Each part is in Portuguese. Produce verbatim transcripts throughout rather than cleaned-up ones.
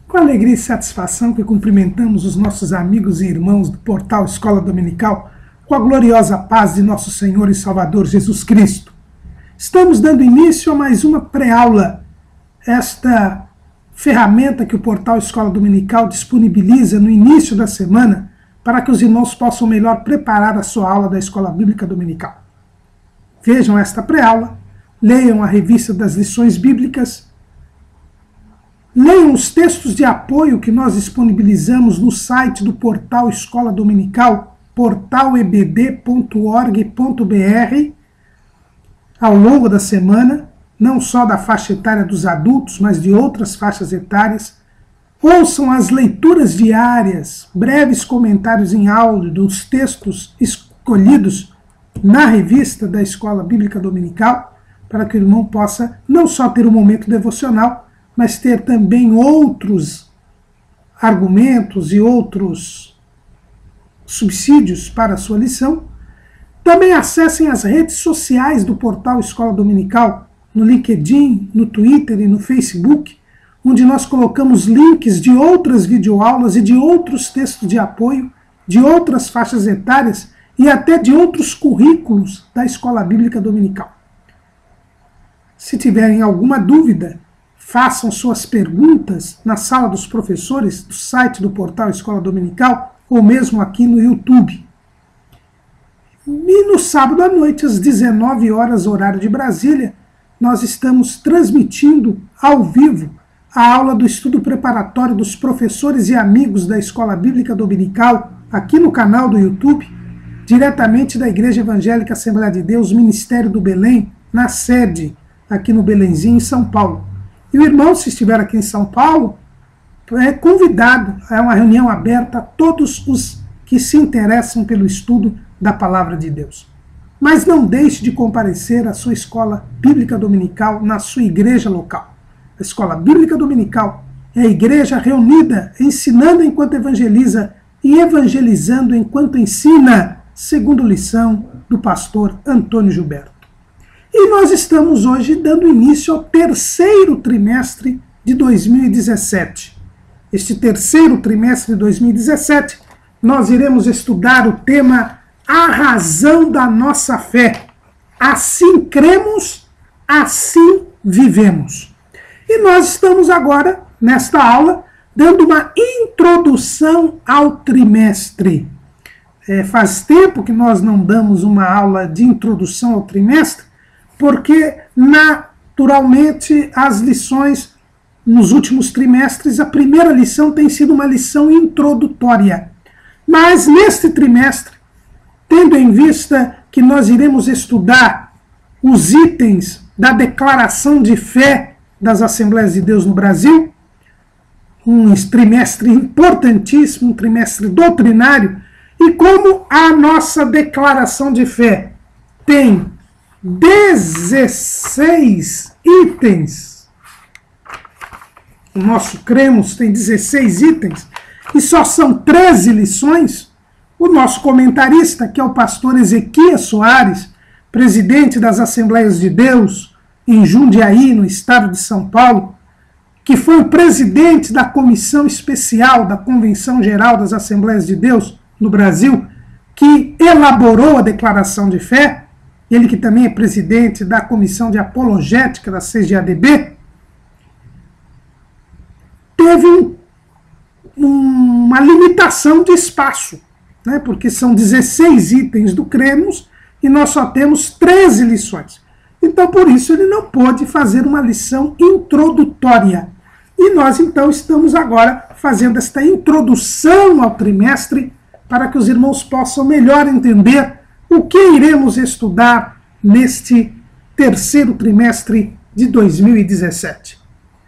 Com alegria e satisfação que cumprimentamos os nossos amigos e irmãos do portal Escola Dominical com a gloriosa paz de nosso Senhor e Salvador Jesus Cristo. Estamos dando início a mais uma pré-aula, esta ferramenta que o portal Escola Dominical disponibiliza no início da semana para que os irmãos possam melhor preparar a sua aula da Escola Bíblica Dominical. Vejam esta pré-aula, leiam a revista das lições bíblicas, leiam os textos de apoio que nós disponibilizamos no site do portal Escola Dominical, portal e b d ponto org ponto b r, ao longo da semana, não só da faixa etária dos adultos, mas de outras faixas etárias. Ouçam as leituras diárias, breves comentários em áudio dos textos escolhidos na revista da Escola Bíblica Dominical, para que o irmão possa não só ter um momento devocional, mas ter também outros argumentos e outros subsídios para a sua lição. Também acessem as redes sociais do portal Escola Dominical, no LinkedIn, no Twitter e no Facebook, onde nós colocamos links de outras videoaulas e de outros textos de apoio, de outras faixas etárias e até de outros currículos da Escola Bíblica Dominical. Se tiverem alguma dúvida, façam suas perguntas na sala dos professores do site do portal Escola Dominical ou mesmo aqui no YouTube. E no sábado à noite, às dezenove horas, horário de Brasília, nós estamos transmitindo ao vivo a aula do estudo preparatório dos professores e amigos da Escola Bíblica Dominical aqui no canal do YouTube, diretamente da Igreja Evangélica Assembleia de Deus, Ministério do Belém, na sede aqui no Belenzinho, em São Paulo. E o irmão, se estiver aqui em São Paulo, é convidado a uma reunião aberta a todos os que se interessam pelo estudo da Palavra de Deus. Mas não deixe de comparecer à sua Escola Bíblica Dominical na sua igreja local. A Escola Bíblica Dominical é a igreja reunida, ensinando enquanto evangeliza e evangelizando enquanto ensina, segundo lição do pastor Antônio Gilberto. E nós estamos hoje dando início ao terceiro trimestre de dois mil e dezessete. Este terceiro trimestre de dois mil e dezessete, nós iremos estudar o tema A Razão da Nossa Fé. Assim cremos, assim vivemos. E nós estamos agora, nesta aula, dando uma introdução ao trimestre. É, faz tempo que nós não damos uma aula de introdução ao trimestre, porque, naturalmente, as lições nos últimos trimestres, a primeira lição tem sido uma lição introdutória. Mas, neste trimestre, tendo em vista que nós iremos estudar os itens da declaração de fé das Assembleias de Deus no Brasil, um trimestre importantíssimo, um trimestre doutrinário, e como a nossa declaração de fé tem dezesseis itens, o nosso cremos tem dezesseis itens, e só são treze lições, o nosso comentarista, que é o pastor Ezequias Soares, presidente das Assembleias de Deus em Jundiaí, no estado de São Paulo, que foi o presidente da Comissão Especial da Convenção Geral das Assembleias de Deus no Brasil, que elaborou a declaração de fé, ele que também é presidente da Comissão de Apologética da C G A D B, teve um, uma limitação de espaço, né, porque são dezesseis itens do cremos e nós só temos treze lições. Então, por isso, ele não pôde fazer uma lição introdutória. E nós, então, estamos agora fazendo esta introdução ao trimestre para que os irmãos possam melhor entender o que iremos estudar neste terceiro trimestre de dois mil e dezessete.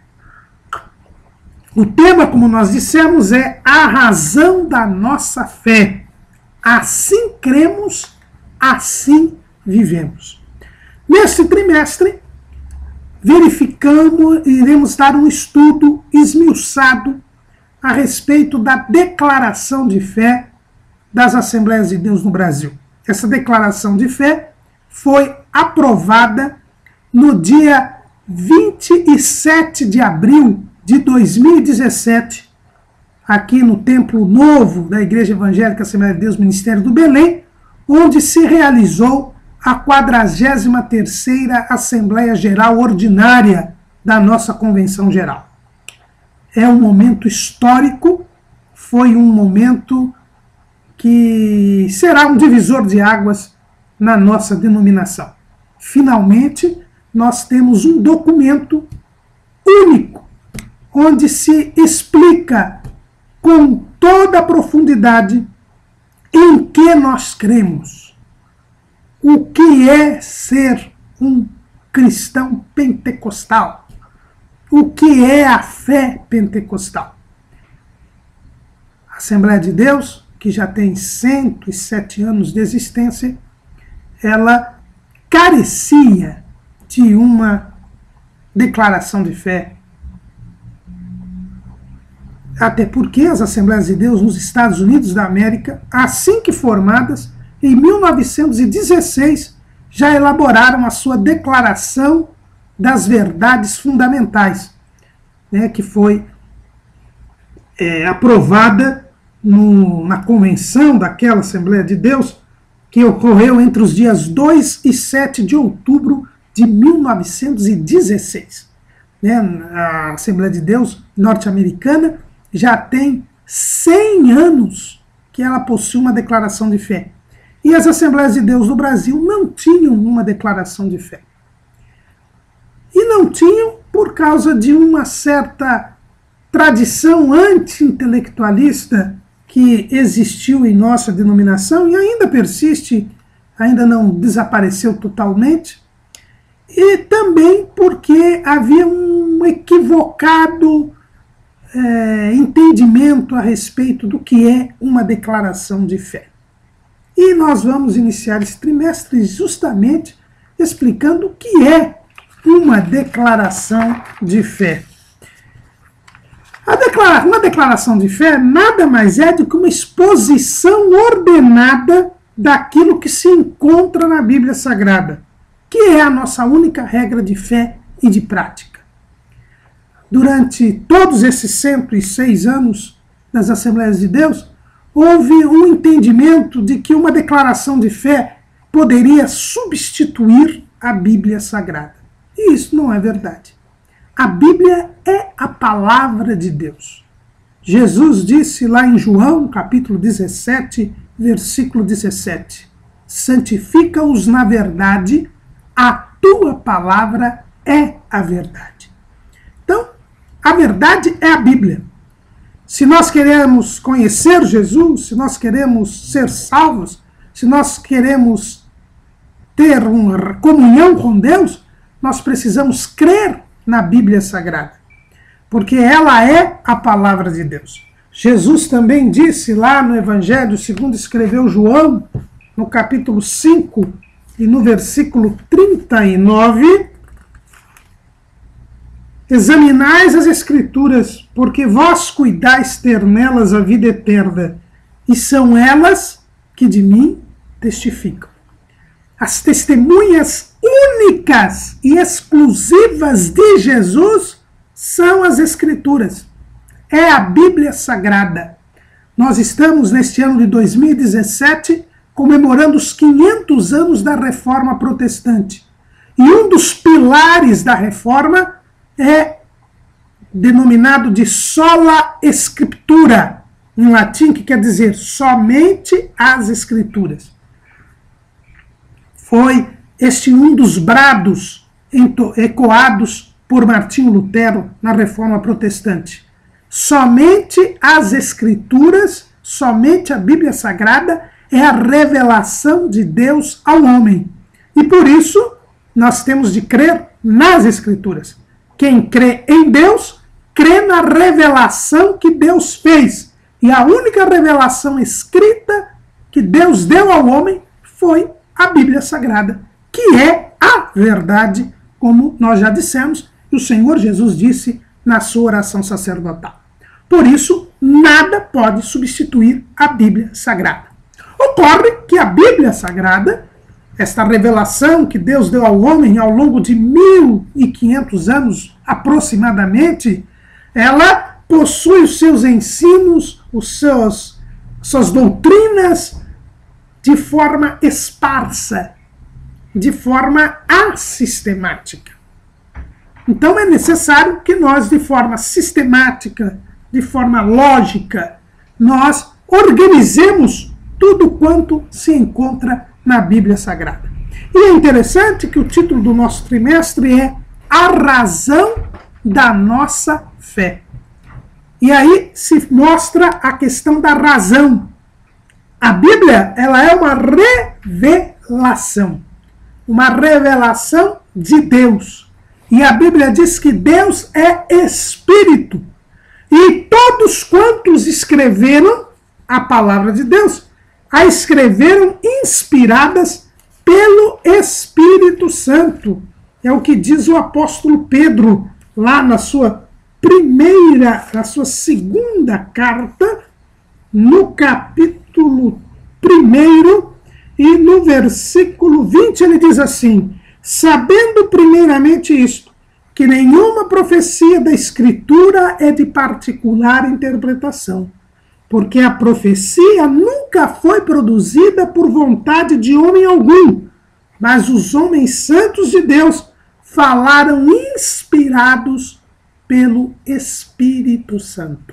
O tema, como nós dissemos, é a razão da nossa fé. Assim cremos, assim vivemos. Neste trimestre, verificamos e iremos dar um estudo esmiuçado a respeito da declaração de fé das Assembleias de Deus no Brasil. Essa declaração de fé foi aprovada no dia vinte e sete de abril de dois mil e dezessete, aqui no Templo Novo da Igreja Evangélica Assembleia de Deus, Ministério do Belém, onde se realizou a quadragésima terceira Assembleia Geral Ordinária da nossa Convenção Geral. É um momento histórico, foi um momento que será um divisor de águas na nossa denominação. Finalmente, nós temos um documento único, onde se explica com toda a profundidade em que nós cremos, o que é ser um cristão pentecostal, o que é a fé pentecostal. A Assembleia de Deus, que já tem cento e sete anos de existência, ela carecia de uma declaração de fé. Até porque as Assembleias de Deus nos Estados Unidos da América, assim que formadas, em mil novecentos e dezesseis, já elaboraram a sua Declaração das Verdades Fundamentais, né, que foi é, aprovada no, na convenção daquela Assembleia de Deus, que ocorreu entre os dias dois e sete de outubro de mil novecentos e dezesseis. Né, a Assembleia de Deus norte-americana já tem cem anos que ela possui uma declaração de fé. E as Assembleias de Deus do Brasil não tinham uma declaração de fé. E não tinham por causa de uma certa tradição anti-intelectualista que existiu em nossa denominação e ainda persiste, ainda não desapareceu totalmente, e também porque havia um equivocado é, entendimento a respeito do que é uma declaração de fé. E nós vamos iniciar esse trimestre justamente explicando o que é uma declaração de fé. A declara- uma declaração de fé nada mais é do que uma exposição ordenada daquilo que se encontra na Bíblia Sagrada, que é a nossa única regra de fé e de prática. Durante todos esses cento e seis anos das Assembleias de Deus, houve um entendimento de que uma declaração de fé poderia substituir a Bíblia Sagrada. E isso não é verdade. A Bíblia é a palavra de Deus. Jesus disse lá em João, capítulo dezessete, versículo dezessete, santifica-os na verdade, a tua palavra é a verdade. Então, a verdade é a Bíblia. Se nós queremos conhecer Jesus, se nós queremos ser salvos, se nós queremos ter uma comunhão com Deus, nós precisamos crer na Bíblia Sagrada, porque ela é a palavra de Deus. Jesus também disse lá no Evangelho, segundo escreveu João, no capítulo cinco e no versículo trinta e nove, examinais as Escrituras, porque vós cuidais ter nelas a vida eterna, e são elas que de mim testificam. As testemunhas únicas e exclusivas de Jesus são as Escrituras. É a Bíblia Sagrada. Nós estamos, neste ano de dois mil e dezessete, comemorando os quinhentos anos da Reforma Protestante. E um dos pilares da Reforma é denominado de sola scriptura, em latim, que quer dizer somente as Escrituras. Foi este um dos brados ecoados por Martinho Lutero na Reforma Protestante. Somente as Escrituras, somente a Bíblia Sagrada é a revelação de Deus ao homem. E por isso nós temos de crer nas Escrituras. Quem crê em Deus, crê na revelação que Deus fez. E a única revelação escrita que Deus deu ao homem foi a Bíblia Sagrada, que é a verdade, como nós já dissemos, e o Senhor Jesus disse na sua oração sacerdotal. Por isso, nada pode substituir a Bíblia Sagrada. Ocorre que a Bíblia Sagrada, esta revelação que Deus deu ao homem ao longo de mil e quinhentos anos aproximadamente, Ela possui os seus ensinos, os seus, suas doutrinas de forma esparsa, de forma assistemática. Então é necessário que nós, de forma sistemática, de forma lógica, nós organizemos tudo quanto se encontra na Bíblia Sagrada. E é interessante que o título do nosso trimestre é A Razão da Nossa Fé. E aí se mostra a questão da razão. A Bíblia, ela é uma revelação. Uma revelação de Deus. E a Bíblia diz que Deus é Espírito. E todos quantos escreveram a palavra de Deus, a escreveram inspiradas pelo Espírito Santo. É o que diz o apóstolo Pedro, lá na sua primeira, na sua segunda carta, no capítulo primeiro, e no versículo vinte ele diz assim: sabendo primeiramente isto, que nenhuma profecia da Escritura é de particular interpretação, porque a profecia nunca foi produzida por vontade de homem algum, mas os homens santos de Deus falaram inspirados pelo Espírito Santo.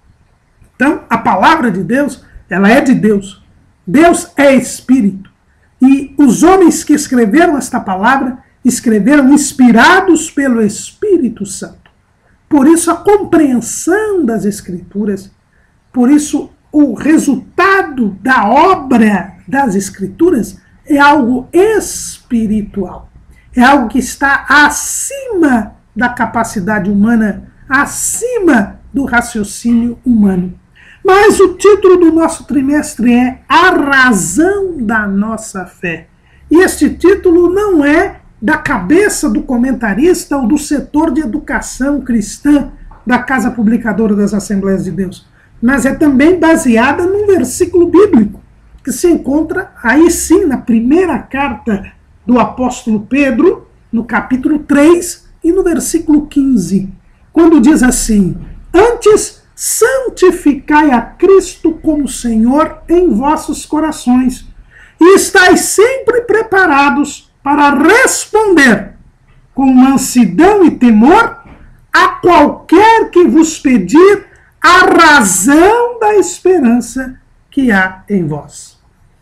Então, a palavra de Deus, ela é de Deus. Deus é Espírito. E os homens que escreveram esta palavra, escreveram inspirados pelo Espírito Santo. Por isso, a compreensão das Escrituras, por isso, o resultado da obra das Escrituras é algo espiritual. É algo que está acima da capacidade humana, acima do raciocínio humano. Mas o título do nosso trimestre é A Razão da Nossa Fé. E este título não é da cabeça do comentarista ou do setor de educação cristã da Casa Publicadora das Assembleias de Deus, mas é também baseada num versículo bíblico, que se encontra aí sim na primeira carta do apóstolo Pedro, no capítulo três e no versículo quinze, quando diz assim: antes santificai a Cristo como Senhor em vossos corações, e estáis sempre preparados para responder com mansidão e temor a qualquer que vos pedir a razão da esperança que há em vós.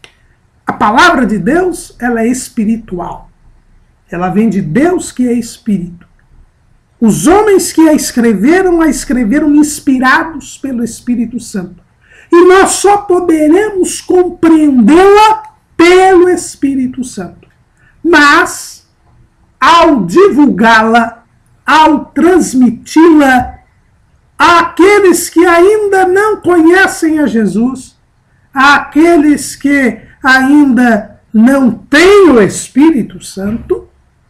A palavra de Deus, ela é espiritual. Ela vem de Deus, que é Espírito. Os homens que a escreveram, a escreveram inspirados pelo Espírito Santo. E nós só poderemos compreendê-la pelo Espírito Santo. Mas, ao divulgá-la, ao transmiti-la àqueles que ainda não conhecem a Jesus, àqueles que ainda não têm o Espírito Santo,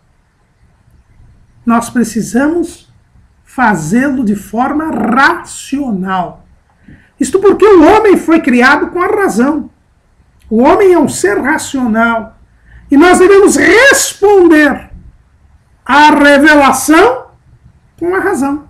nós precisamos fazê-lo de forma racional. Isto porque o homem foi criado com a razão. O homem é um ser racional. E nós devemos responder à revelação com a razão.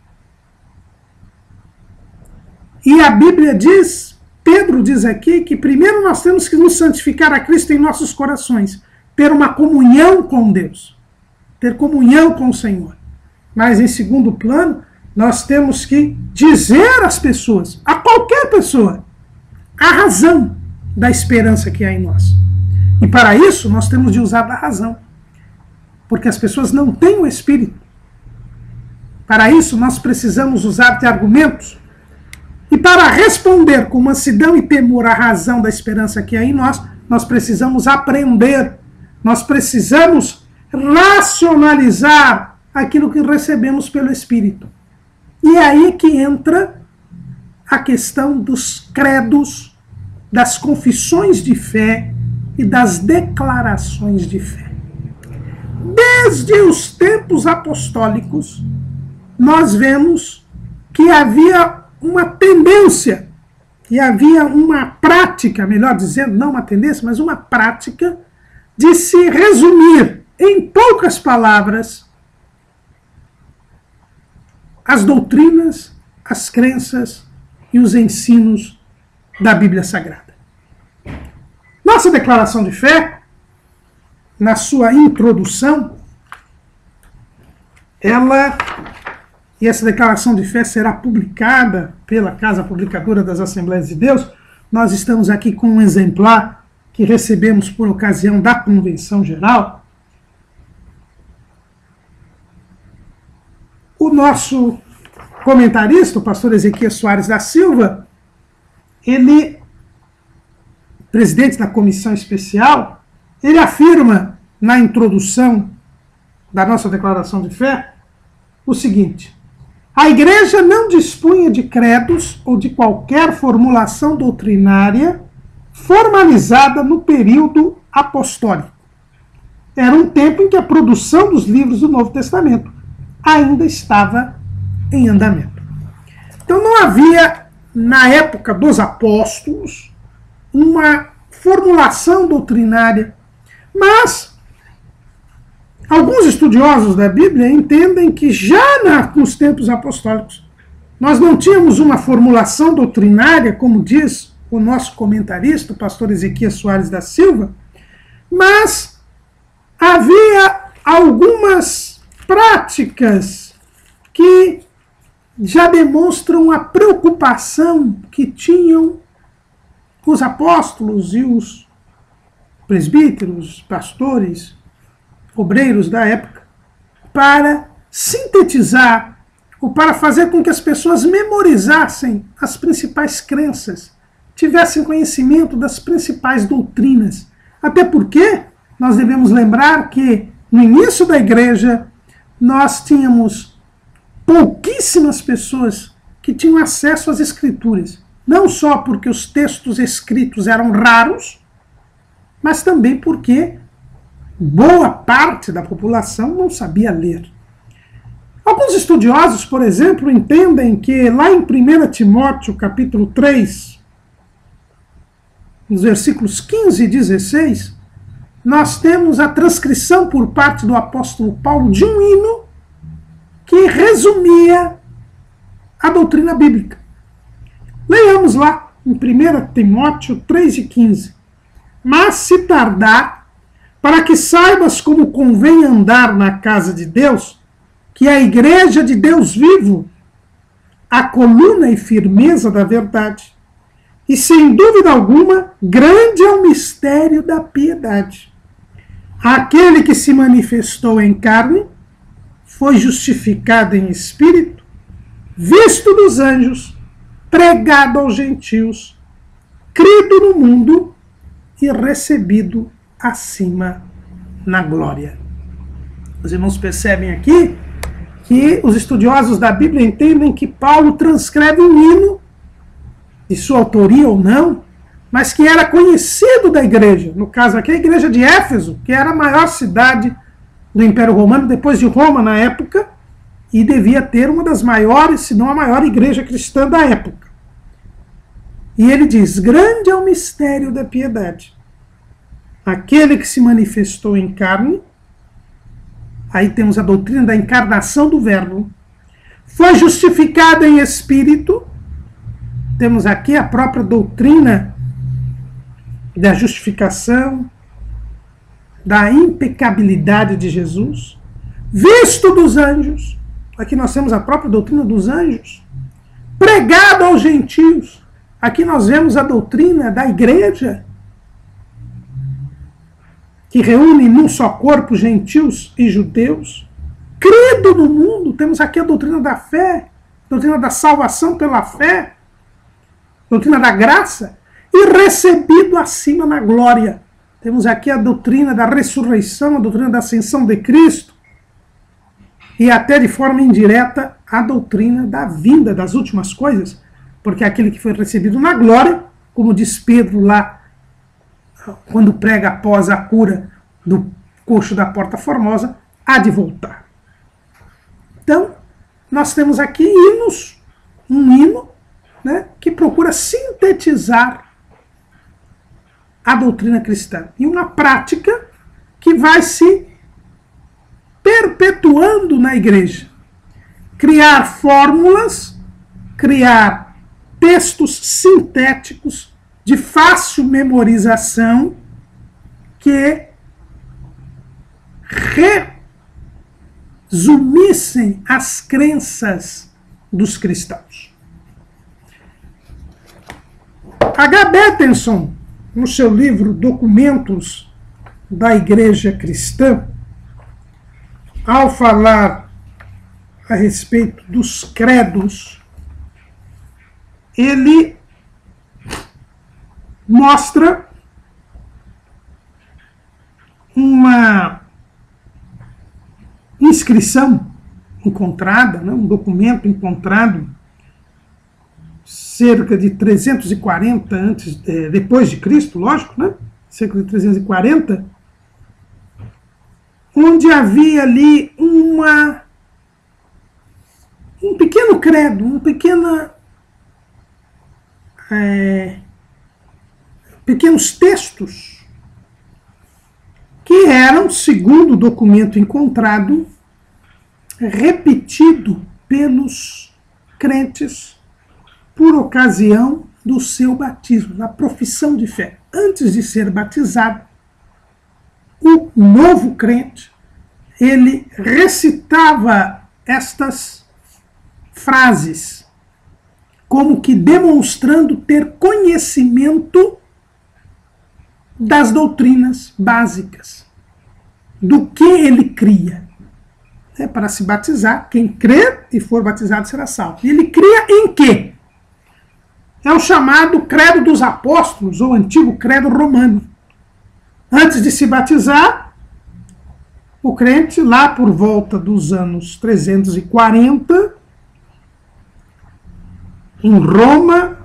E a Bíblia diz, Pedro diz aqui, que primeiro nós temos que nos santificar a Cristo em nossos corações, ter uma comunhão com Deus, ter comunhão com o Senhor. Mas em segundo plano, nós temos que dizer às pessoas, a qualquer pessoa, a razão da esperança que há em nós. E para isso, nós temos de usar da razão. Porque as pessoas não têm o Espírito. Para isso, nós precisamos usar de argumentos. E para responder com mansidão e temor à razão da esperança que há em nós, nós precisamos aprender. Nós precisamos racionalizar aquilo que recebemos pelo Espírito. E é aí que entra a questão dos credos, das confissões de fé e das declarações de fé. Desde os tempos apostólicos, nós vemos que havia uma tendência, e havia uma prática, melhor dizendo, não uma tendência, mas uma prática de se resumir em poucas palavras as doutrinas, as crenças e os ensinos da Bíblia Sagrada. Nossa declaração de fé, na sua introdução, ela, e essa declaração de fé será publicada pela Casa Publicadora das Assembleias de Deus. Nós estamos aqui com um exemplar que recebemos por ocasião da Convenção Geral. O nosso comentarista, o pastor Ezequias Soares da Silva, ele, presidente da comissão especial, ele afirma na introdução da nossa declaração de fé o seguinte: a igreja não dispunha de credos ou de qualquer formulação doutrinária formalizada no período apostólico. Era um tempo em que a produção dos livros do Novo Testamento ainda estava em andamento. Então não havia, na época dos apóstolos, uma formulação doutrinária, mas alguns estudiosos da Bíblia entendem que já na, nos tempos apostólicos nós não tínhamos uma formulação doutrinária, como diz o nosso comentarista, o pastor Ezequias Soares da Silva, mas havia algumas práticas que já demonstram a preocupação que tinham os apóstolos e os presbíteros, pastores, obreiros da época, para sintetizar ou para fazer com que as pessoas memorizassem as principais crenças, tivessem conhecimento das principais doutrinas. Até porque nós devemos lembrar que no início da igreja nós tínhamos pouquíssimas pessoas que tinham acesso às escrituras. Não só porque os textos escritos eram raros, mas também porque boa parte da população não sabia ler. Alguns estudiosos, por exemplo, entendem que lá em primeiro Timóteo, capítulo três, nos versículos quinze e dezesseis, nós temos a transcrição por parte do apóstolo Paulo de um hino que resumia a doutrina bíblica. Leiamos lá, em primeiro Timóteo três e quinze. Mas se tardar, para que saibas como convém andar na casa de Deus, que é a igreja de Deus vivo, a coluna e firmeza da verdade. E sem dúvida alguma, grande é o mistério da piedade. Aquele que se manifestou em carne, foi justificado em espírito, visto dos anjos, pregado aos gentios, crido no mundo e recebido acima na glória. Os irmãos percebem aqui que os estudiosos da Bíblia entendem que Paulo transcreve um hino, de sua autoria ou não, mas que era conhecido da igreja, no caso aqui a igreja de Éfeso, que era a maior cidade do Império Romano, depois de Roma na época, e devia ter uma das maiores, se não a maior igreja cristã da época. E ele diz: grande é o mistério da piedade. Aquele que se manifestou em carne, aí temos a doutrina da encarnação do Verbo, foi justificado em espírito, temos aqui a própria doutrina da justificação, da impecabilidade de Jesus, visto dos anjos, aqui nós temos a própria doutrina dos anjos, pregado aos gentios, aqui nós vemos a doutrina da igreja, que reúne num só corpo gentios e judeus, crido no mundo, temos aqui a doutrina da fé, doutrina da salvação pela fé, doutrina da graça, e recebido acima na glória. Temos aqui a doutrina da ressurreição, a doutrina da ascensão de Cristo, e até de forma indireta a doutrina da vinda das últimas coisas, porque aquele que foi recebido na glória, como diz Pedro lá, quando prega após a cura do coxo da Porta Formosa, há de voltar. Então, nós temos aqui hinos, um hino, né, que procura sintetizar a doutrina cristã. E uma prática que vai se perpetuando na igreja. criar fórmulas, criar textos sintéticos de fácil memorização que resumissem as crenças dos cristãos. H. Bettenson, no seu livro Documentos da Igreja Cristã, ao falar a respeito dos credos, ele mostra uma inscrição encontrada, né, um documento encontrado cerca de trezentos e quarenta antes, eh, depois de Cristo, lógico, né? Cerca de trezentos e quarenta, onde havia ali uma um pequeno credo, um pequena é, pequenos textos que eram, segundo o documento encontrado, repetido pelos crentes por ocasião do seu batismo, da profissão de fé. Antes de ser batizado, o novo crente, ele recitava estas frases, como que demonstrando ter conhecimento das doutrinas básicas, do que ele cria. É, para se batizar, quem crer e for batizado será salvo. E ele cria em quê? É o chamado credo dos apóstolos, ou antigo credo romano. Antes de se batizar, o crente, lá por volta dos anos trezentos e quarenta, em Roma,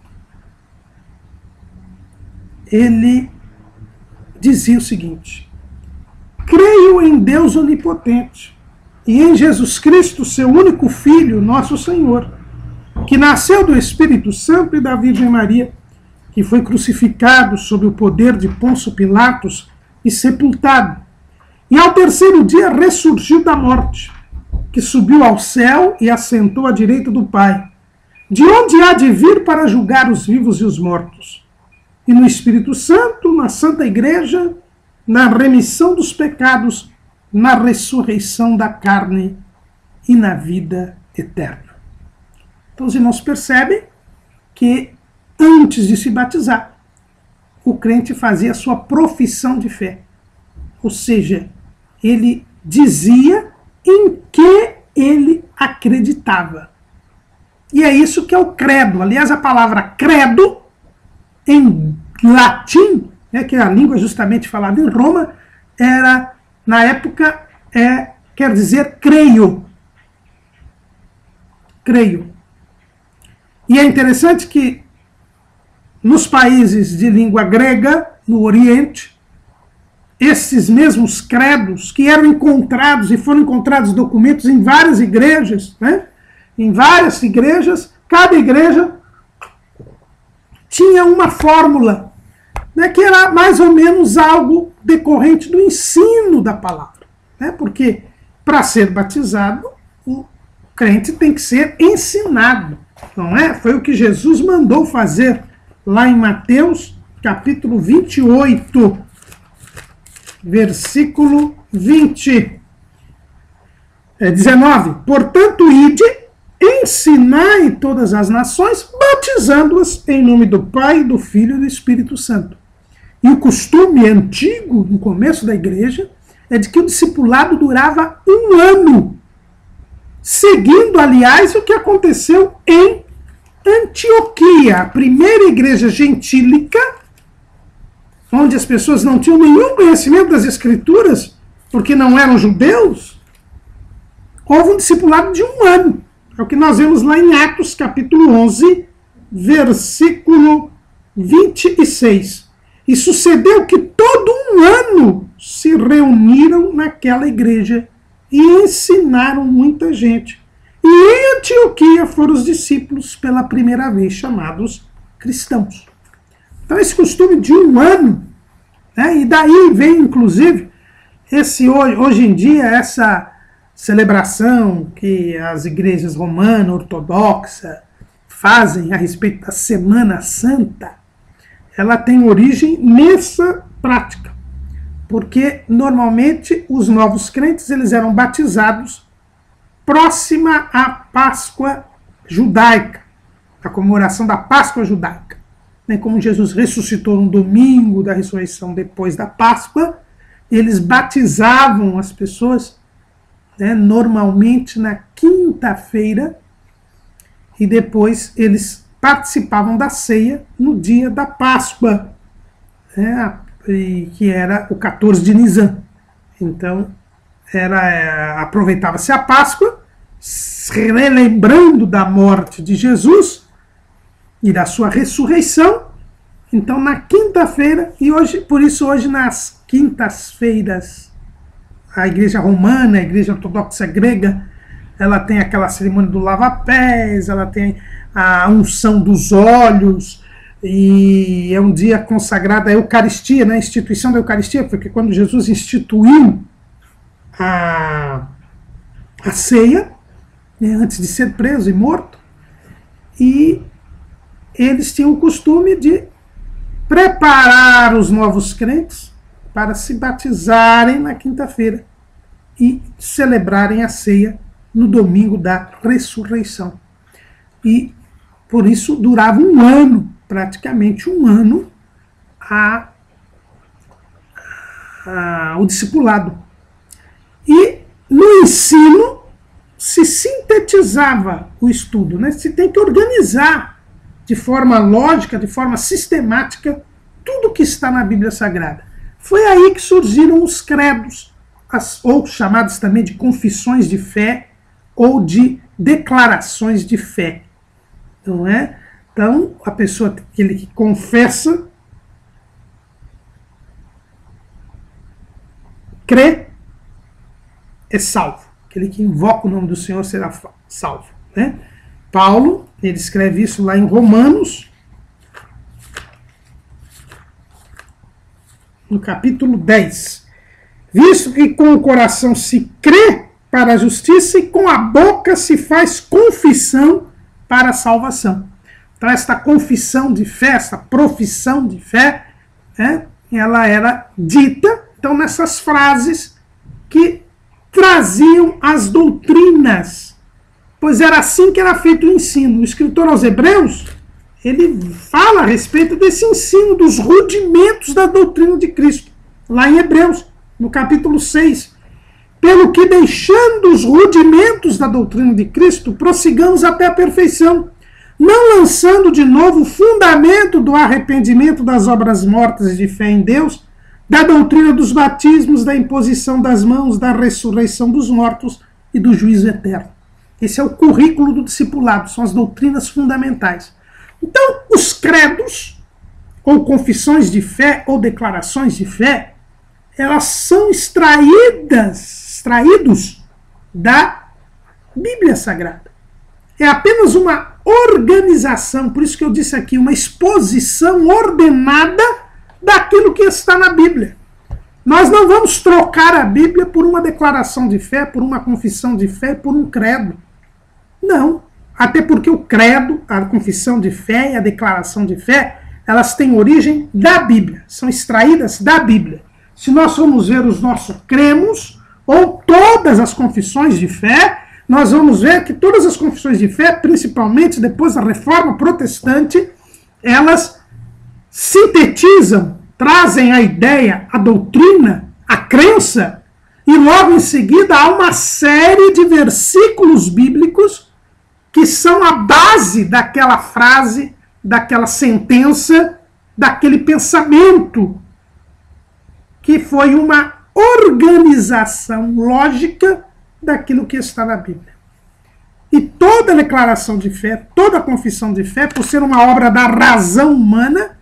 ele dizia o seguinte: creio em Deus onipotente e em Jesus Cristo, seu único Filho, nosso Senhor, que nasceu do Espírito Santo e da Virgem Maria, que foi crucificado sob o poder de Pôncio Pilatos e sepultado, e ao terceiro dia ressurgiu da morte, que subiu ao céu e assentou à direita do Pai, de onde há de vir para julgar os vivos e os mortos, e no Espírito Santo, na Santa Igreja, na remissão dos pecados, na ressurreição da carne e na vida eterna. Então os irmãos percebem que antes de se batizar, o crente fazia a sua profissão de fé. Ou seja, ele dizia em que ele acreditava. E é isso que é o credo. Aliás, a palavra credo, em latim, né, que é a língua justamente falada em Roma, era, na época, é, quer dizer creio. Creio. E é interessante que nos países de língua grega, no Oriente, esses mesmos credos que eram encontrados, e foram encontrados documentos em várias igrejas, né? Em várias igrejas, cada igreja tinha uma fórmula, né, que era mais ou menos algo decorrente do ensino da palavra. Né? Porque para ser batizado, o crente tem que ser ensinado. Não é? Foi o que Jesus mandou fazer lá em Mateus, capítulo vinte e oito, versículo vinte, é, dezenove. Portanto, ide, ensinai todas as nações, batizando-as em nome do Pai, do Filho e do Espírito Santo. E o costume antigo, no começo da igreja, é de que o discipulado durava um ano, seguindo, aliás, o que aconteceu em Antioquia, a primeira igreja gentílica, onde as pessoas não tinham nenhum conhecimento das Escrituras, porque não eram judeus. Houve um discipulado de um ano. É o que nós vemos lá em Atos, capítulo onze, versículo vinte e seis. E sucedeu que todo um ano se reuniram naquela igreja e ensinaram muita gente. E em Antioquia foram os discípulos pela primeira vez chamados cristãos. Então esse costume de um ano, né, e daí vem inclusive esse hoje, hoje em dia essa celebração que as igrejas romana, ortodoxa fazem a respeito da Semana Santa, ela tem origem nessa prática, porque normalmente os novos crentes eles eram batizados próxima à Páscoa judaica, a comemoração da Páscoa judaica. Como Jesus ressuscitou no domingo da ressurreição depois da Páscoa, eles batizavam as pessoas, né, normalmente na quinta-feira, e depois eles participavam da ceia no dia da Páscoa, né, que era o quatorze de Nisan. Então, era, aproveitava-se a Páscoa, relembrando da morte de Jesus e da sua ressurreição. Então, na quinta-feira, e hoje, por isso hoje nas quintas-feiras, a igreja romana, a igreja ortodoxa grega, ela tem aquela cerimônia do lava-pés, ela tem a unção dos olhos, e é um dia consagrado à Eucaristia, né? A instituição da Eucaristia, porque quando Jesus instituiu a, a ceia, né, antes de ser preso e morto, e eles tinham o costume de preparar os novos crentes para se batizarem na quinta-feira e celebrarem a ceia no domingo da ressurreição. E por isso durava um ano, praticamente um ano, a, a, o discipulado. E no ensino se sintetizava o estudo, né? Se tem que organizar de forma lógica, de forma sistemática, tudo que está na Bíblia Sagrada. Foi aí que surgiram os credos, as, ou chamados também de confissões de fé, ou de declarações de fé. Não é? Então, a pessoa, aquele que confessa, crê, é salvo. Aquele que invoca o nome do Senhor será salvo. Né? Paulo, ele escreve isso lá em Romanos, no capítulo dez. Visto que com o coração se crê para a justiça e com a boca se faz confissão para a salvação. Então, esta confissão de fé, esta profissão de fé, né, ela era dita, então, nessas frases que traziam as doutrinas, pois era assim que era feito o ensino. O escritor aos Hebreus, ele fala a respeito desse ensino, dos rudimentos da doutrina de Cristo, lá em Hebreus, no capítulo seis. Pelo que, deixando os rudimentos da doutrina de Cristo, prossigamos até a perfeição, não lançando de novo o fundamento do arrependimento das obras mortas de fé em Deus, da doutrina dos batismos, da imposição das mãos, da ressurreição dos mortos e do juízo eterno. Esse é o currículo do discipulado, são as doutrinas fundamentais. Então, os credos, ou confissões de fé, ou declarações de fé, elas são extraídas, extraídos da Bíblia Sagrada. É apenas uma organização, por isso que eu disse aqui, uma exposição ordenada daquilo que está na Bíblia. Nós não vamos trocar a Bíblia por uma declaração de fé, por uma confissão de fé, por um credo. Não. Até porque o credo, a confissão de fé e a declaração de fé, elas têm origem da Bíblia, são extraídas da Bíblia. Se nós formos ver os nossos cremos, ou todas as confissões de fé, nós vamos ver que todas as confissões de fé, principalmente depois da Reforma Protestante, elas sintetizam, trazem a ideia, a doutrina, a crença, e logo em seguida há uma série de versículos bíblicos que são a base daquela frase, daquela sentença, daquele pensamento, que foi uma organização lógica daquilo que está na Bíblia. E toda declaração de fé, toda confissão de fé, por ser uma obra da razão humana,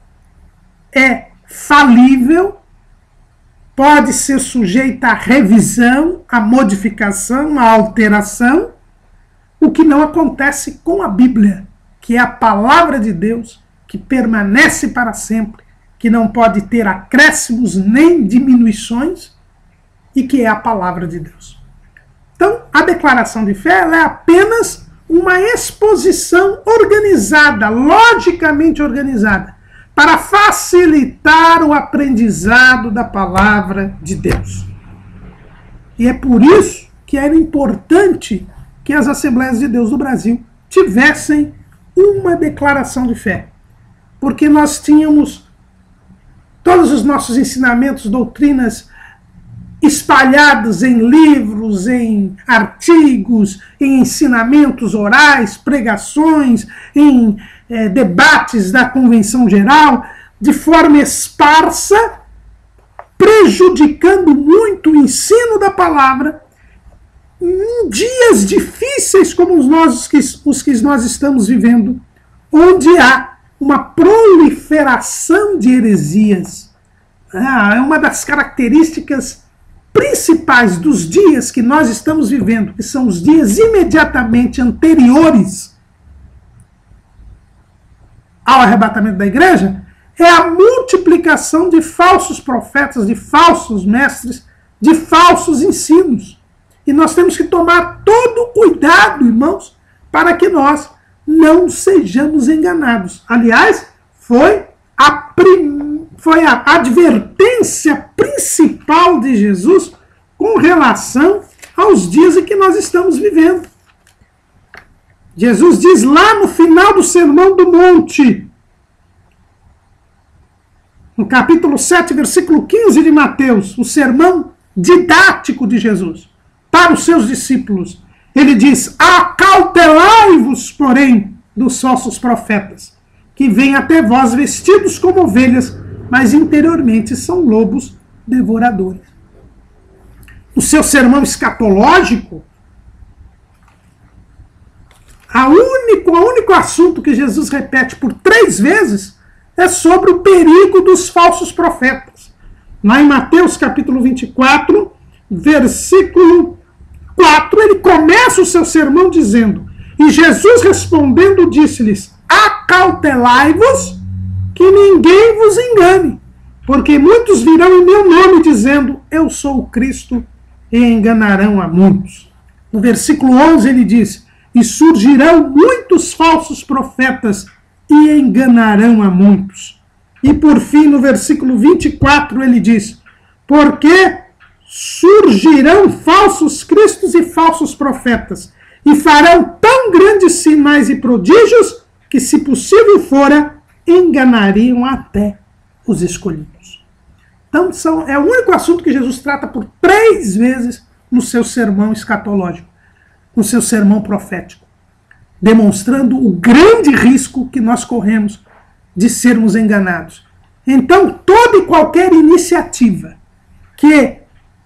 é falível, pode ser sujeita à revisão, à modificação, à alteração, o que não acontece com a Bíblia, que é a palavra de Deus, que permanece para sempre, que não pode ter acréscimos nem diminuições, e que é a palavra de Deus. Então, a declaração de fé ela é apenas uma exposição organizada, logicamente organizada, para facilitar o aprendizado da palavra de Deus. E é por isso que era importante que as Assembleias de Deus do Brasil tivessem uma declaração de fé. Porque nós tínhamos todos os nossos ensinamentos, doutrinas espalhados em livros, em artigos, em ensinamentos orais, pregações, em eh, debates da Convenção Geral, de forma esparsa, prejudicando muito o ensino da palavra, em dias difíceis como os, nós, os que nós estamos vivendo, onde há uma proliferação de heresias. Ah, é uma das características principais dos dias que nós estamos vivendo, que são os dias imediatamente anteriores ao arrebatamento da igreja, é a multiplicação de falsos profetas, de falsos mestres, de falsos ensinos. E nós temos que tomar todo o cuidado, irmãos, para que nós não sejamos enganados. Aliás, foi a, prim... foi a advertência principal de Jesus com relação aos dias em que nós estamos vivendo. Jesus diz lá no final do Sermão do Monte, no capítulo sete, versículo quinze de Mateus, o sermão didático de Jesus para os seus discípulos. Ele diz: acautelai-vos, porém, dos falsos profetas, que vêm até vós vestidos como ovelhas, mas interiormente são lobos devoradores. O seu sermão escatológico, a único, o único assunto que Jesus repete por três vezes é sobre o perigo dos falsos profetas. Lá em Mateus capítulo vinte e quatro, versículo quatro, ele começa o seu sermão dizendo: e Jesus respondendo disse-lhes: acautelai-vos que ninguém vos engane, porque muitos virão em meu nome dizendo: eu sou o Cristo, e enganarão a muitos. No versículo onze ele diz: e surgirão muitos falsos profetas e enganarão a muitos. E por fim, no versículo vinte e quatro ele diz: porque surgirão falsos cristos e falsos profetas, e farão tão grandes sinais e prodígios, que, se possível fora, enganariam até os escolhidos. Então, são, é o único assunto que Jesus trata por três vezes no seu sermão escatológico, no seu sermão profético, demonstrando o grande risco que nós corremos de sermos enganados. Então, toda e qualquer iniciativa que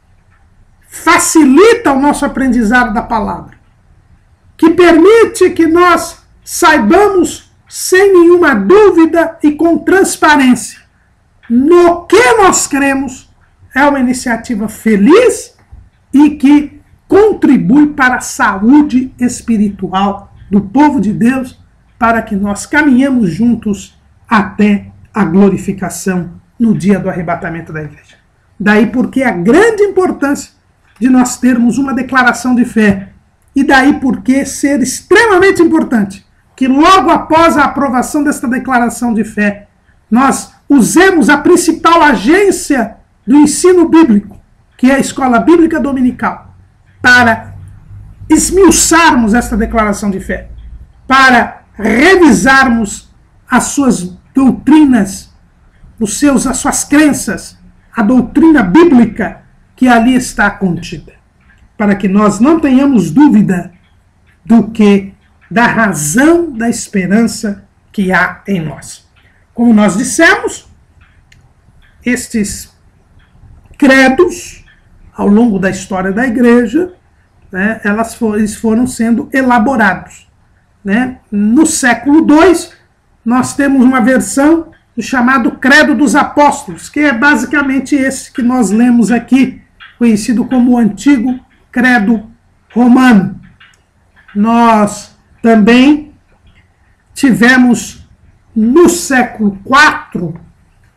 facilita o nosso aprendizado da palavra, que permite que nós saibamos sem nenhuma dúvida e com transparência no que nós cremos, é uma iniciativa feliz e que contribui para a saúde espiritual do povo de Deus, para que nós caminhemos juntos até a glorificação no dia do arrebatamento da igreja. Daí porque a grande importância de nós termos uma declaração de fé, e daí porque ser extremamente importante que logo após a aprovação desta declaração de fé, nós usemos a principal agência do ensino bíblico, que é a Escola Bíblica Dominical, para esmiuçarmos esta declaração de fé, para revisarmos as suas doutrinas, os seus, as suas crenças, a doutrina bíblica que ali está contida, para que nós não tenhamos dúvida do que da razão da esperança que há em nós. Como nós dissemos, estes credos, ao longo da história da igreja, né, elas for, eles foram sendo elaborados. Né? No século dois, nós temos uma versão do chamado Credo dos Apóstolos, que é basicamente esse que nós lemos aqui, conhecido como o Antigo Credo Romano. Nós também tivemos, no século quatro,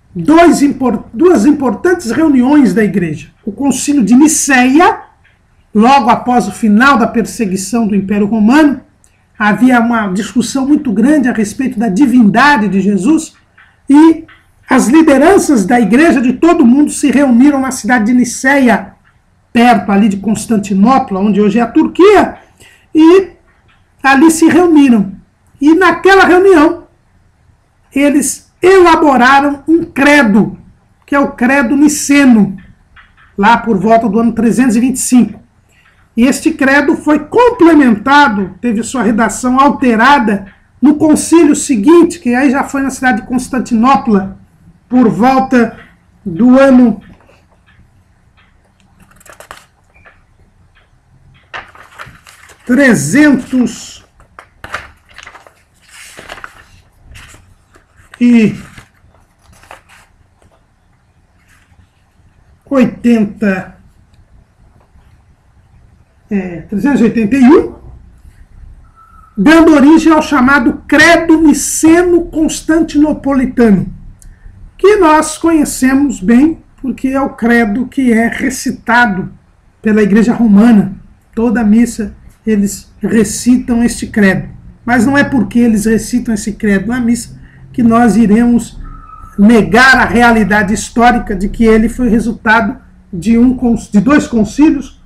dois, duas importantes reuniões da igreja. O Concílio de Nicéia logo após o final da perseguição do Império Romano, havia uma discussão muito grande a respeito da divindade de Jesus, e as lideranças da igreja de todo o mundo se reuniram na cidade de Niceia, perto ali de Constantinopla, onde hoje é a Turquia, e ali se reuniram. E naquela reunião, eles elaboraram um credo, que é o credo niceno, lá por volta do ano trezentos e vinte e cinco. E este credo foi complementado, teve sua redação alterada no concílio seguinte, que aí já foi na cidade de Constantinopla, por volta do ano trezentos e oitenta, é, trezentos e oitenta e um, dando origem ao chamado Credo Niceno-Constantinopolitano, que nós conhecemos bem, porque é o credo que é recitado pela Igreja Romana. Toda a missa eles recitam este credo. Mas não é porque eles recitam esse credo na missa que nós iremos negar a realidade histórica de que ele foi resultado de, um, de dois concílios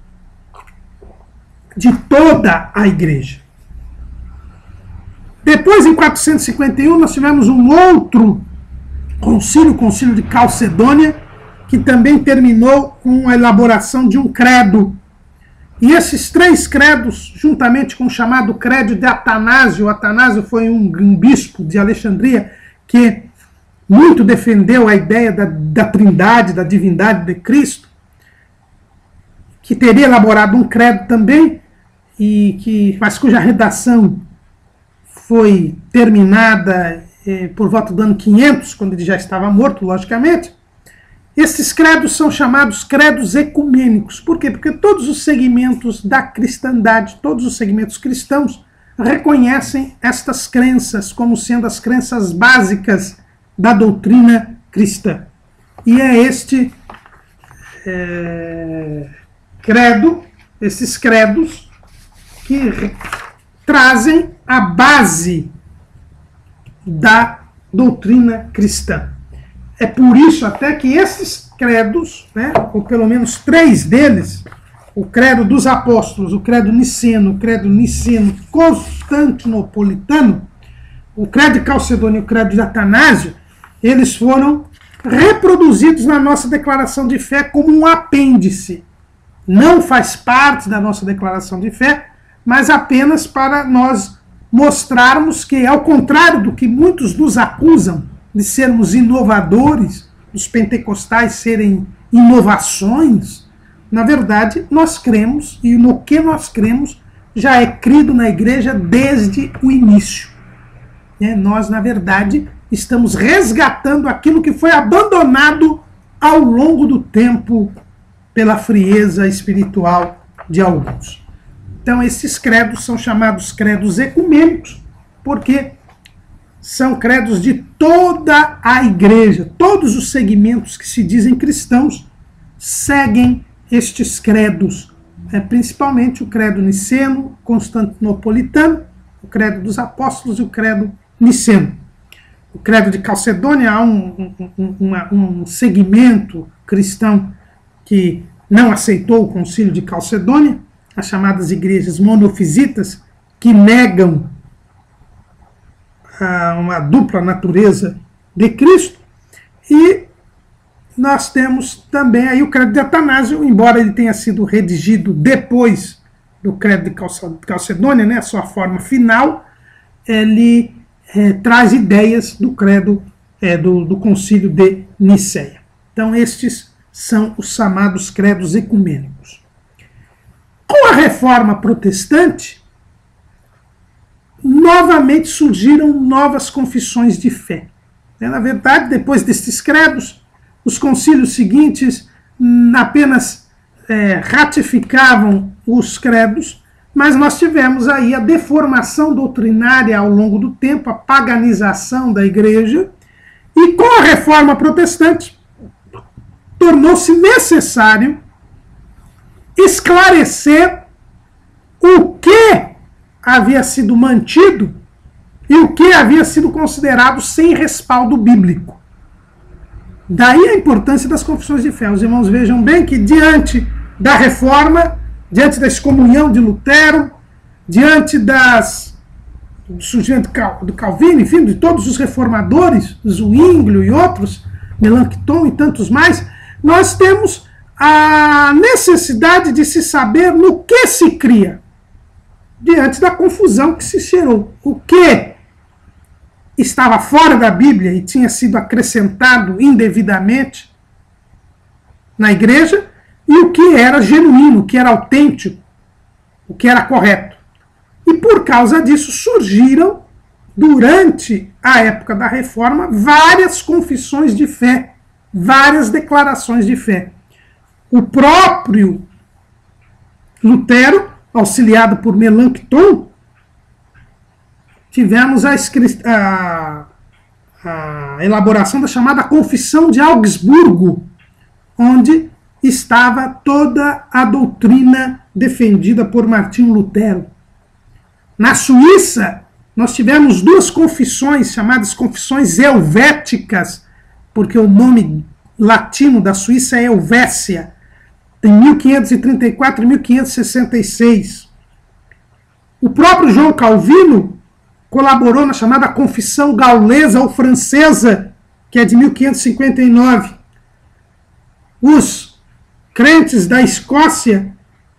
de toda a Igreja. Depois, em quatrocentos e cinquenta e um, nós tivemos um outro concílio, o concílio de Calcedônia, que também terminou com a elaboração de um credo. E esses três credos, juntamente com o chamado credo de Atanásio, Atanásio foi um, um bispo de Alexandria que muito defendeu a ideia da, da trindade, da divindade de Cristo, que teria elaborado um credo também, e que, mas cuja redação foi terminada eh, por volta do ano quinhentos, quando ele já estava morto, logicamente. Esses credos são chamados credos ecumênicos. Por quê? Porque todos os segmentos da cristandade, todos os segmentos cristãos, reconhecem estas crenças como sendo as crenças básicas da doutrina cristã. E é este é, credo, esses credos, que trazem a base da doutrina cristã. É por isso até que esses credos, né, ou pelo menos três deles, o credo dos apóstolos, o credo niceno, o credo niceno constantinopolitano, o credo de Calcedônia e o credo de Atanásio, eles foram reproduzidos na nossa declaração de fé como um apêndice. Não faz parte da nossa declaração de fé, mas apenas para nós mostrarmos que, ao contrário do que muitos nos acusam de sermos inovadores, dos pentecostais serem inovações, na verdade, nós cremos, e no que nós cremos já é crido na igreja desde o início. É, nós, na verdade, estamos resgatando aquilo que foi abandonado ao longo do tempo pela frieza espiritual de alguns. Então, esses credos são chamados credos ecumênicos, porque são credos de toda a igreja. Todos os segmentos que se dizem cristãos seguem estes credos, é, principalmente o credo niceno, constantinopolitano, o credo dos apóstolos e o credo niceno. O credo de Calcedônia, há um, um, um, um segmento cristão que não aceitou o concílio de Calcedônia, as chamadas igrejas monofisitas, que negam a, uma dupla natureza de Cristo. E nós temos também aí o credo de Atanásio, embora ele tenha sido redigido depois do credo de Calcedônia, né, a sua forma final, ele é, traz ideias do credo é, do, do concílio de Niceia. Então estes são os chamados credos ecumênicos. Com a reforma protestante, novamente surgiram novas confissões de fé. Na verdade, depois destes credos, os concílios seguintes apenas é, ratificavam os credos, mas nós tivemos aí a deformação doutrinária ao longo do tempo, a paganização da igreja, e com a reforma protestante tornou-se necessário esclarecer o que havia sido mantido e o que havia sido considerado sem respaldo bíblico. Daí a importância das confissões de fé. Os irmãos vejam bem que diante da reforma, diante da excomunhão de Lutero, diante das, do surgimento do Calvino, enfim, de todos os reformadores, Zwinglio e outros, Melanchthon e tantos mais, nós temos a necessidade de se saber no que se cria, diante da confusão que se gerou. O que estava fora da Bíblia e tinha sido acrescentado indevidamente na igreja, e o que era genuíno, o que era autêntico, o que era correto. E por causa disso surgiram, durante a época da Reforma, várias confissões de fé, várias declarações de fé. O próprio Lutero, auxiliado por Melanchthon, tivemos a, a, a elaboração da chamada Confissão de Augsburgo, onde estava toda a doutrina defendida por Martinho Lutero. Na Suíça, nós tivemos duas confissões, chamadas confissões helvéticas, porque o nome latino da Suíça é Helvécia, em mil quinhentos e trinta e quatro e mil quinhentos e sessenta e seis. O próprio João Calvino colaborou na chamada Confissão Gaulesa ou Francesa, que é de mil quinhentos e cinquenta e nove. Os crentes da Escócia,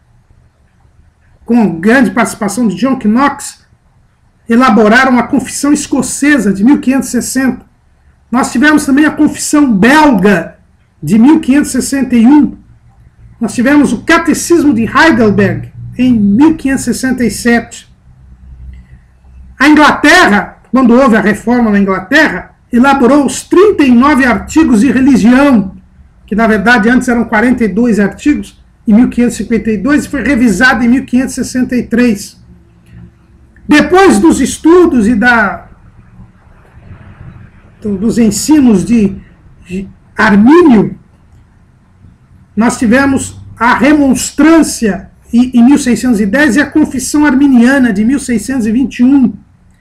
com grande participação de John Knox, elaboraram a Confissão Escocesa, de mil quinhentos e sessenta. Nós tivemos também a Confissão Belga, de mil quinhentos e sessenta e um. Nós tivemos o Catecismo de Heidelberg, em mil quinhentos e sessenta e sete. A Inglaterra, quando houve a reforma na Inglaterra, elaborou os trinta e nove artigos de religião, que na verdade antes eram quarenta e dois artigos, em mil quinhentos e cinquenta e dois, e foi revisado em mil quinhentos e sessenta e três. Depois dos estudos e da, dos ensinos de Armínio, nós tivemos a Remonstrância em mil seiscentos e dez e a Confissão Arminiana de mil seiscentos e vinte e um.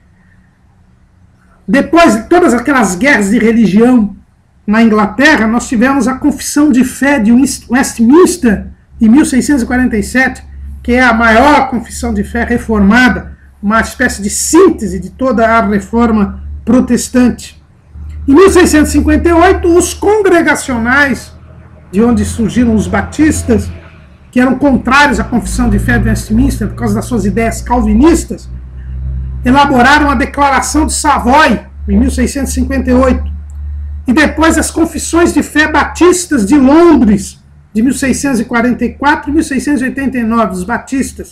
Depois de todas aquelas guerras de religião na Inglaterra, nós tivemos a Confissão de Fé de Westminster em mil seiscentos e quarenta e sete, que é a maior confissão de fé reformada, uma espécie de síntese de toda a reforma protestante. Em mil seiscentos e cinquenta e oito, os congregacionais, de onde surgiram os batistas, que eram contrários à Confissão de Fé de Westminster por causa das suas ideias calvinistas, elaboraram a Declaração de Savoy, em mil seiscentos e cinquenta e oito. E depois as Confissões de Fé Batistas de Londres, de mil seiscentos e quarenta e quatro e mil seiscentos e oitenta e nove, os batistas.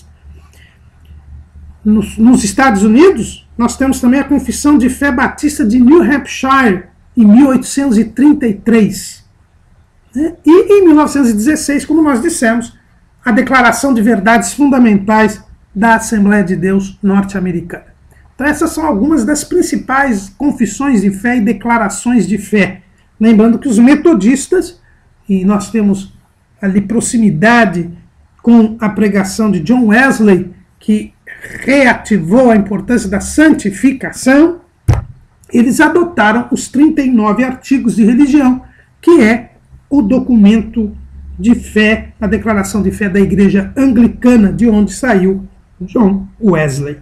Nos, nos Estados Unidos, nós temos também a Confissão de Fé Batista de New Hampshire, em mil oitocentos e trinta e três. E em mil novecentos e dezesseis, como nós dissemos, a Declaração de Verdades Fundamentais da Assembleia de Deus norte-americana. Então essas são algumas das principais confissões de fé e declarações de fé. Lembrando que os metodistas, e nós temos ali proximidade com a pregação de John Wesley, que reativou a importância da santificação, eles adotaram os trinta e nove artigos de religião, que é o documento de fé, a declaração de fé da Igreja Anglicana, de onde saiu John Wesley.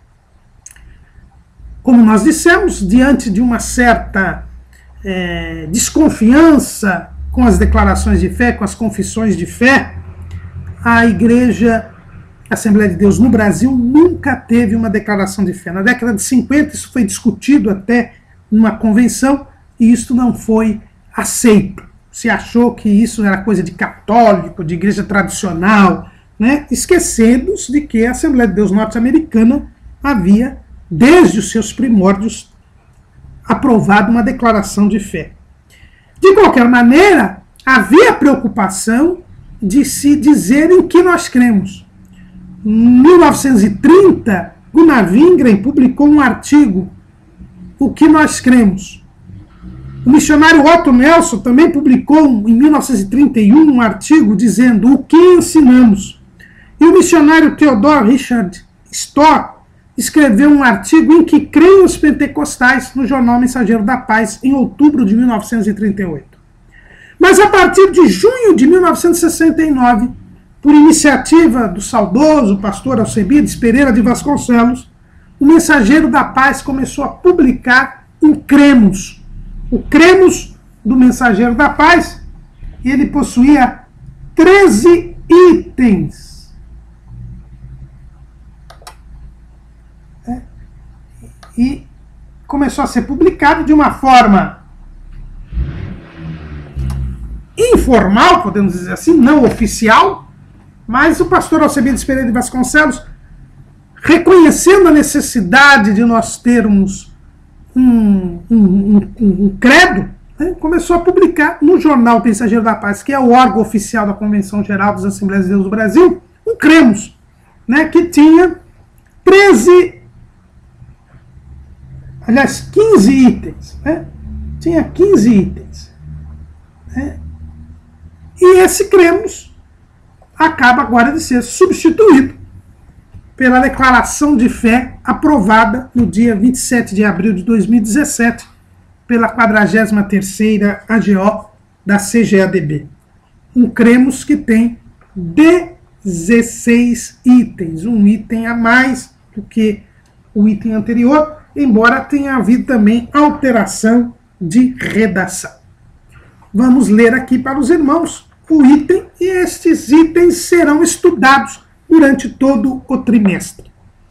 Como nós dissemos, diante de uma certa é, desconfiança com as declarações de fé, com as confissões de fé, a Igreja Assembleia de Deus no Brasil nunca teve uma declaração de fé. Na década de cinquenta isso foi discutido até numa convenção e isso não foi aceito. Se achou que isso era coisa de católico, de igreja tradicional, né? Esquecendo-se de que a Assembleia de Deus norte-americana havia, desde os seus primórdios, aprovado uma declaração de fé. De qualquer maneira, havia preocupação de se dizer em que nós cremos. Em mil novecentos e trinta, Gunnar Wingren publicou um artigo, O que nós cremos? O missionário Otto Nelson também publicou em mil novecentos e trinta e um um artigo dizendo o que ensinamos. E o missionário Theodore Richard Storr escreveu um artigo em que creem os pentecostais no jornal Mensageiro da Paz em outubro de mil novecentos e trinta e oito. Mas a partir de junho de mil novecentos e sessenta e nove, por iniciativa do saudoso pastor Alcebiades Pereira de Vasconcelos, o Mensageiro da Paz começou a publicar um Cremos. O Cremos do Mensageiro da Paz, ele possuía treze itens. É. E começou a ser publicado de uma forma informal, podemos dizer assim, não oficial, mas o pastor Alcebiades Pereira de Vasconcelos, reconhecendo a necessidade de nós termos um, um, um, um credo, né, começou a publicar no jornal Mensageiro da Paz, que é o órgão oficial da Convenção Geral das Assembleias de Deus do Brasil, um Cremos, né, que tinha treze, aliás, quinze itens. Né, tinha quinze itens. Né, e esse Cremos acaba agora de ser substituído pela declaração de fé aprovada no dia vinte e sete de abril de dois mil e dezessete pela quadragésima terceira A G O da C G A D B. Um Cremos que tem dezesseis itens, um item a mais do que o item anterior, embora tenha havido também alteração de redação. Vamos ler aqui para os irmãos o item, e estes itens serão estudados durante todo o trimestre.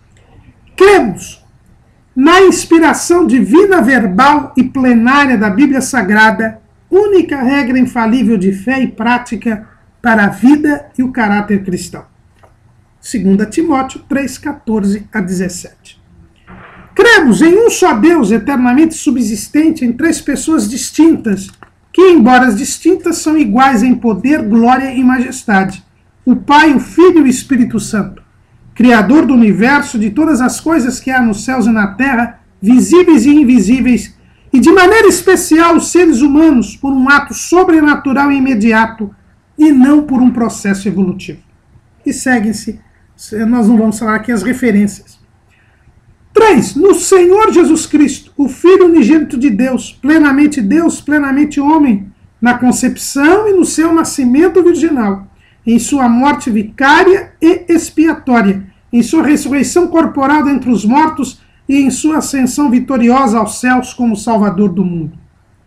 Cremos na inspiração divina verbal e plenária da Bíblia Sagrada, única regra infalível de fé e prática para a vida e o caráter cristão. segunda Timóteo três, quatorze a dezessete. Cremos em um só Deus eternamente subsistente em três pessoas distintas, que, embora distintas, são iguais em poder, glória e majestade. O Pai, o Filho e o Espírito Santo, Criador do universo, de todas as coisas que há nos céus e na terra, visíveis e invisíveis, e de maneira especial os seres humanos, por um ato sobrenatural e imediato, e não por um processo evolutivo. E seguem-se, nós não vamos falar aqui as referências. três. No Senhor Jesus Cristo, o Filho unigênito de Deus, plenamente Deus, plenamente homem, na concepção e no seu nascimento virginal, em sua morte vicária e expiatória, em sua ressurreição corporal dentre os mortos e em sua ascensão vitoriosa aos céus como Salvador do mundo.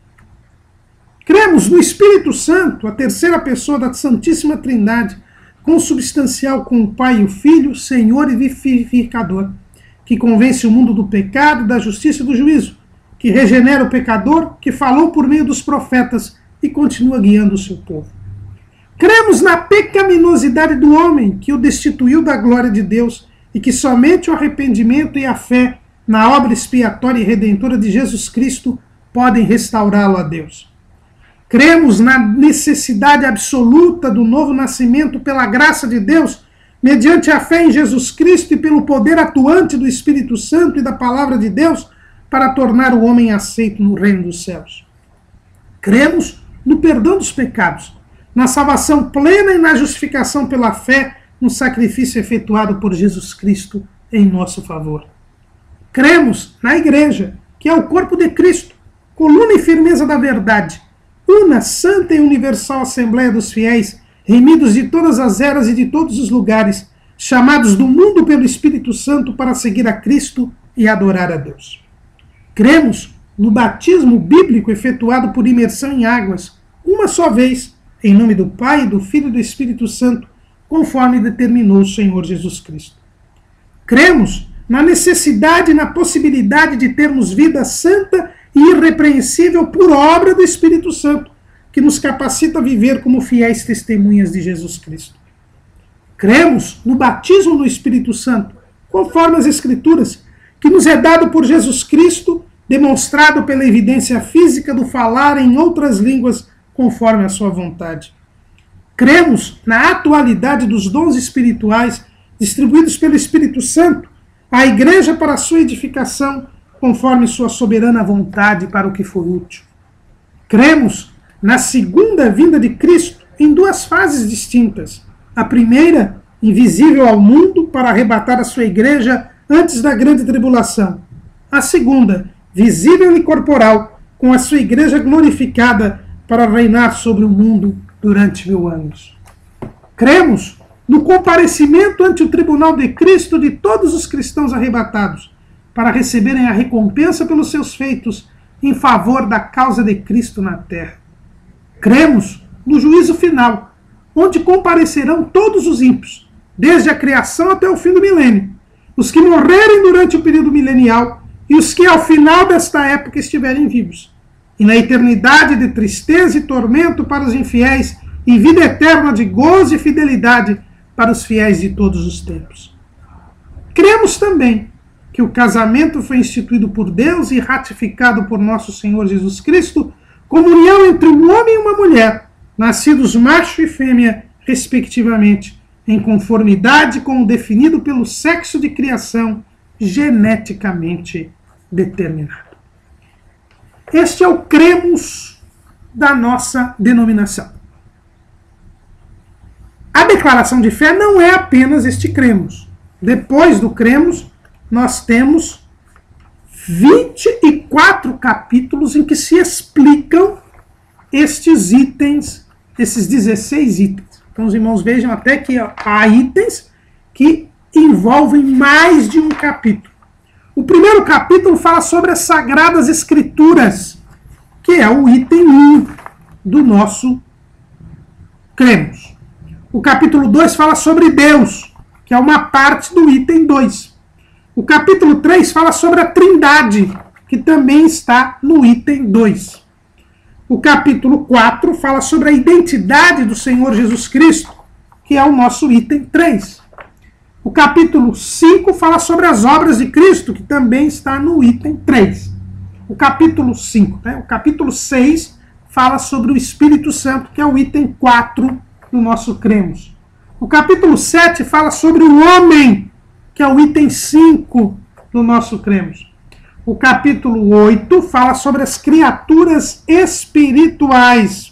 Cremos no Espírito Santo, a terceira pessoa da Santíssima Trindade, consubstancial com o Pai e o Filho, Senhor e vivificador, que convence o mundo do pecado, da justiça e do juízo, que regenera o pecador, que falou por meio dos profetas e continua guiando o seu povo. Cremos na pecaminosidade do homem, que o destituiu da glória de Deus, e que somente o arrependimento e a fé na obra expiatória e redentora de Jesus Cristo podem restaurá-lo a Deus. Cremos na necessidade absoluta do novo nascimento pela graça de Deus, mediante a fé em Jesus Cristo e pelo poder atuante do Espírito Santo e da Palavra de Deus, para tornar o homem aceito no reino dos céus. Cremos no perdão dos pecados, na salvação plena e na justificação pela fé no sacrifício efetuado por Jesus Cristo em nosso favor. Cremos na Igreja, que é o corpo de Cristo, coluna e firmeza da verdade, una, santa e universal Assembleia dos Fiéis, remidos de todas as eras e de todos os lugares, chamados do mundo pelo Espírito Santo para seguir a Cristo e adorar a Deus. Cremos no batismo bíblico efetuado por imersão em águas, uma só vez, em nome do Pai, do Filho e do Espírito Santo, conforme determinou o Senhor Jesus Cristo. Cremos na necessidade e na possibilidade de termos vida santa e irrepreensível por obra do Espírito Santo, que nos capacita a viver como fiéis testemunhas de Jesus Cristo. Cremos no batismo no Espírito Santo, conforme as Escrituras, que nos é dado por Jesus Cristo, demonstrado pela evidência física do falar em outras línguas, conforme a sua vontade. Cremos na atualidade dos dons espirituais distribuídos pelo Espírito Santo à Igreja para a sua edificação, conforme sua soberana vontade para o que for útil. Cremos na segunda vinda de Cristo em duas fases distintas. A primeira, invisível ao mundo, para arrebatar a sua igreja antes da grande tribulação. A segunda, visível e corporal, com a sua igreja glorificada para reinar sobre o mundo durante mil anos. Cremos no comparecimento ante o tribunal de Cristo de todos os cristãos arrebatados, para receberem a recompensa pelos seus feitos em favor da causa de Cristo na terra. Cremos no juízo final, onde comparecerão todos os ímpios, desde a criação até o fim do milênio, os que morrerem durante o período milenial e os que ao final desta época estiverem vivos, e na eternidade de tristeza e tormento para os infiéis, e vida eterna de gozo e fidelidade para os fiéis de todos os tempos. Cremos também que o casamento foi instituído por Deus e ratificado por nosso Senhor Jesus Cristo como união entre um homem e uma mulher, nascidos macho e fêmea, respectivamente, em conformidade com o definido pelo sexo de criação geneticamente determinado. Este é o cremos da nossa denominação. A declaração de fé não é apenas este cremos. Depois do cremos, nós temos vinte e quatro capítulos em que se explicam estes itens, esses dezesseis itens. Então os irmãos vejam até que há itens que envolvem mais de um capítulo. O primeiro capítulo fala sobre as Sagradas Escrituras, que é o item um do nosso cremos. O capítulo dois fala sobre Deus, que é uma parte do item dois. O capítulo três fala sobre a Trindade, que também está no item dois. O capítulo quatro fala sobre a identidade do Senhor Jesus Cristo, que é o nosso item três. O capítulo cinco fala sobre as obras de Cristo, que também está no item três. O capítulo cinco, né? O capítulo seis fala sobre o Espírito Santo, que é o item quatro do nosso cremos. O capítulo sete fala sobre o homem, que é o item cinco do nosso cremos. O capítulo oito fala sobre as criaturas espirituais,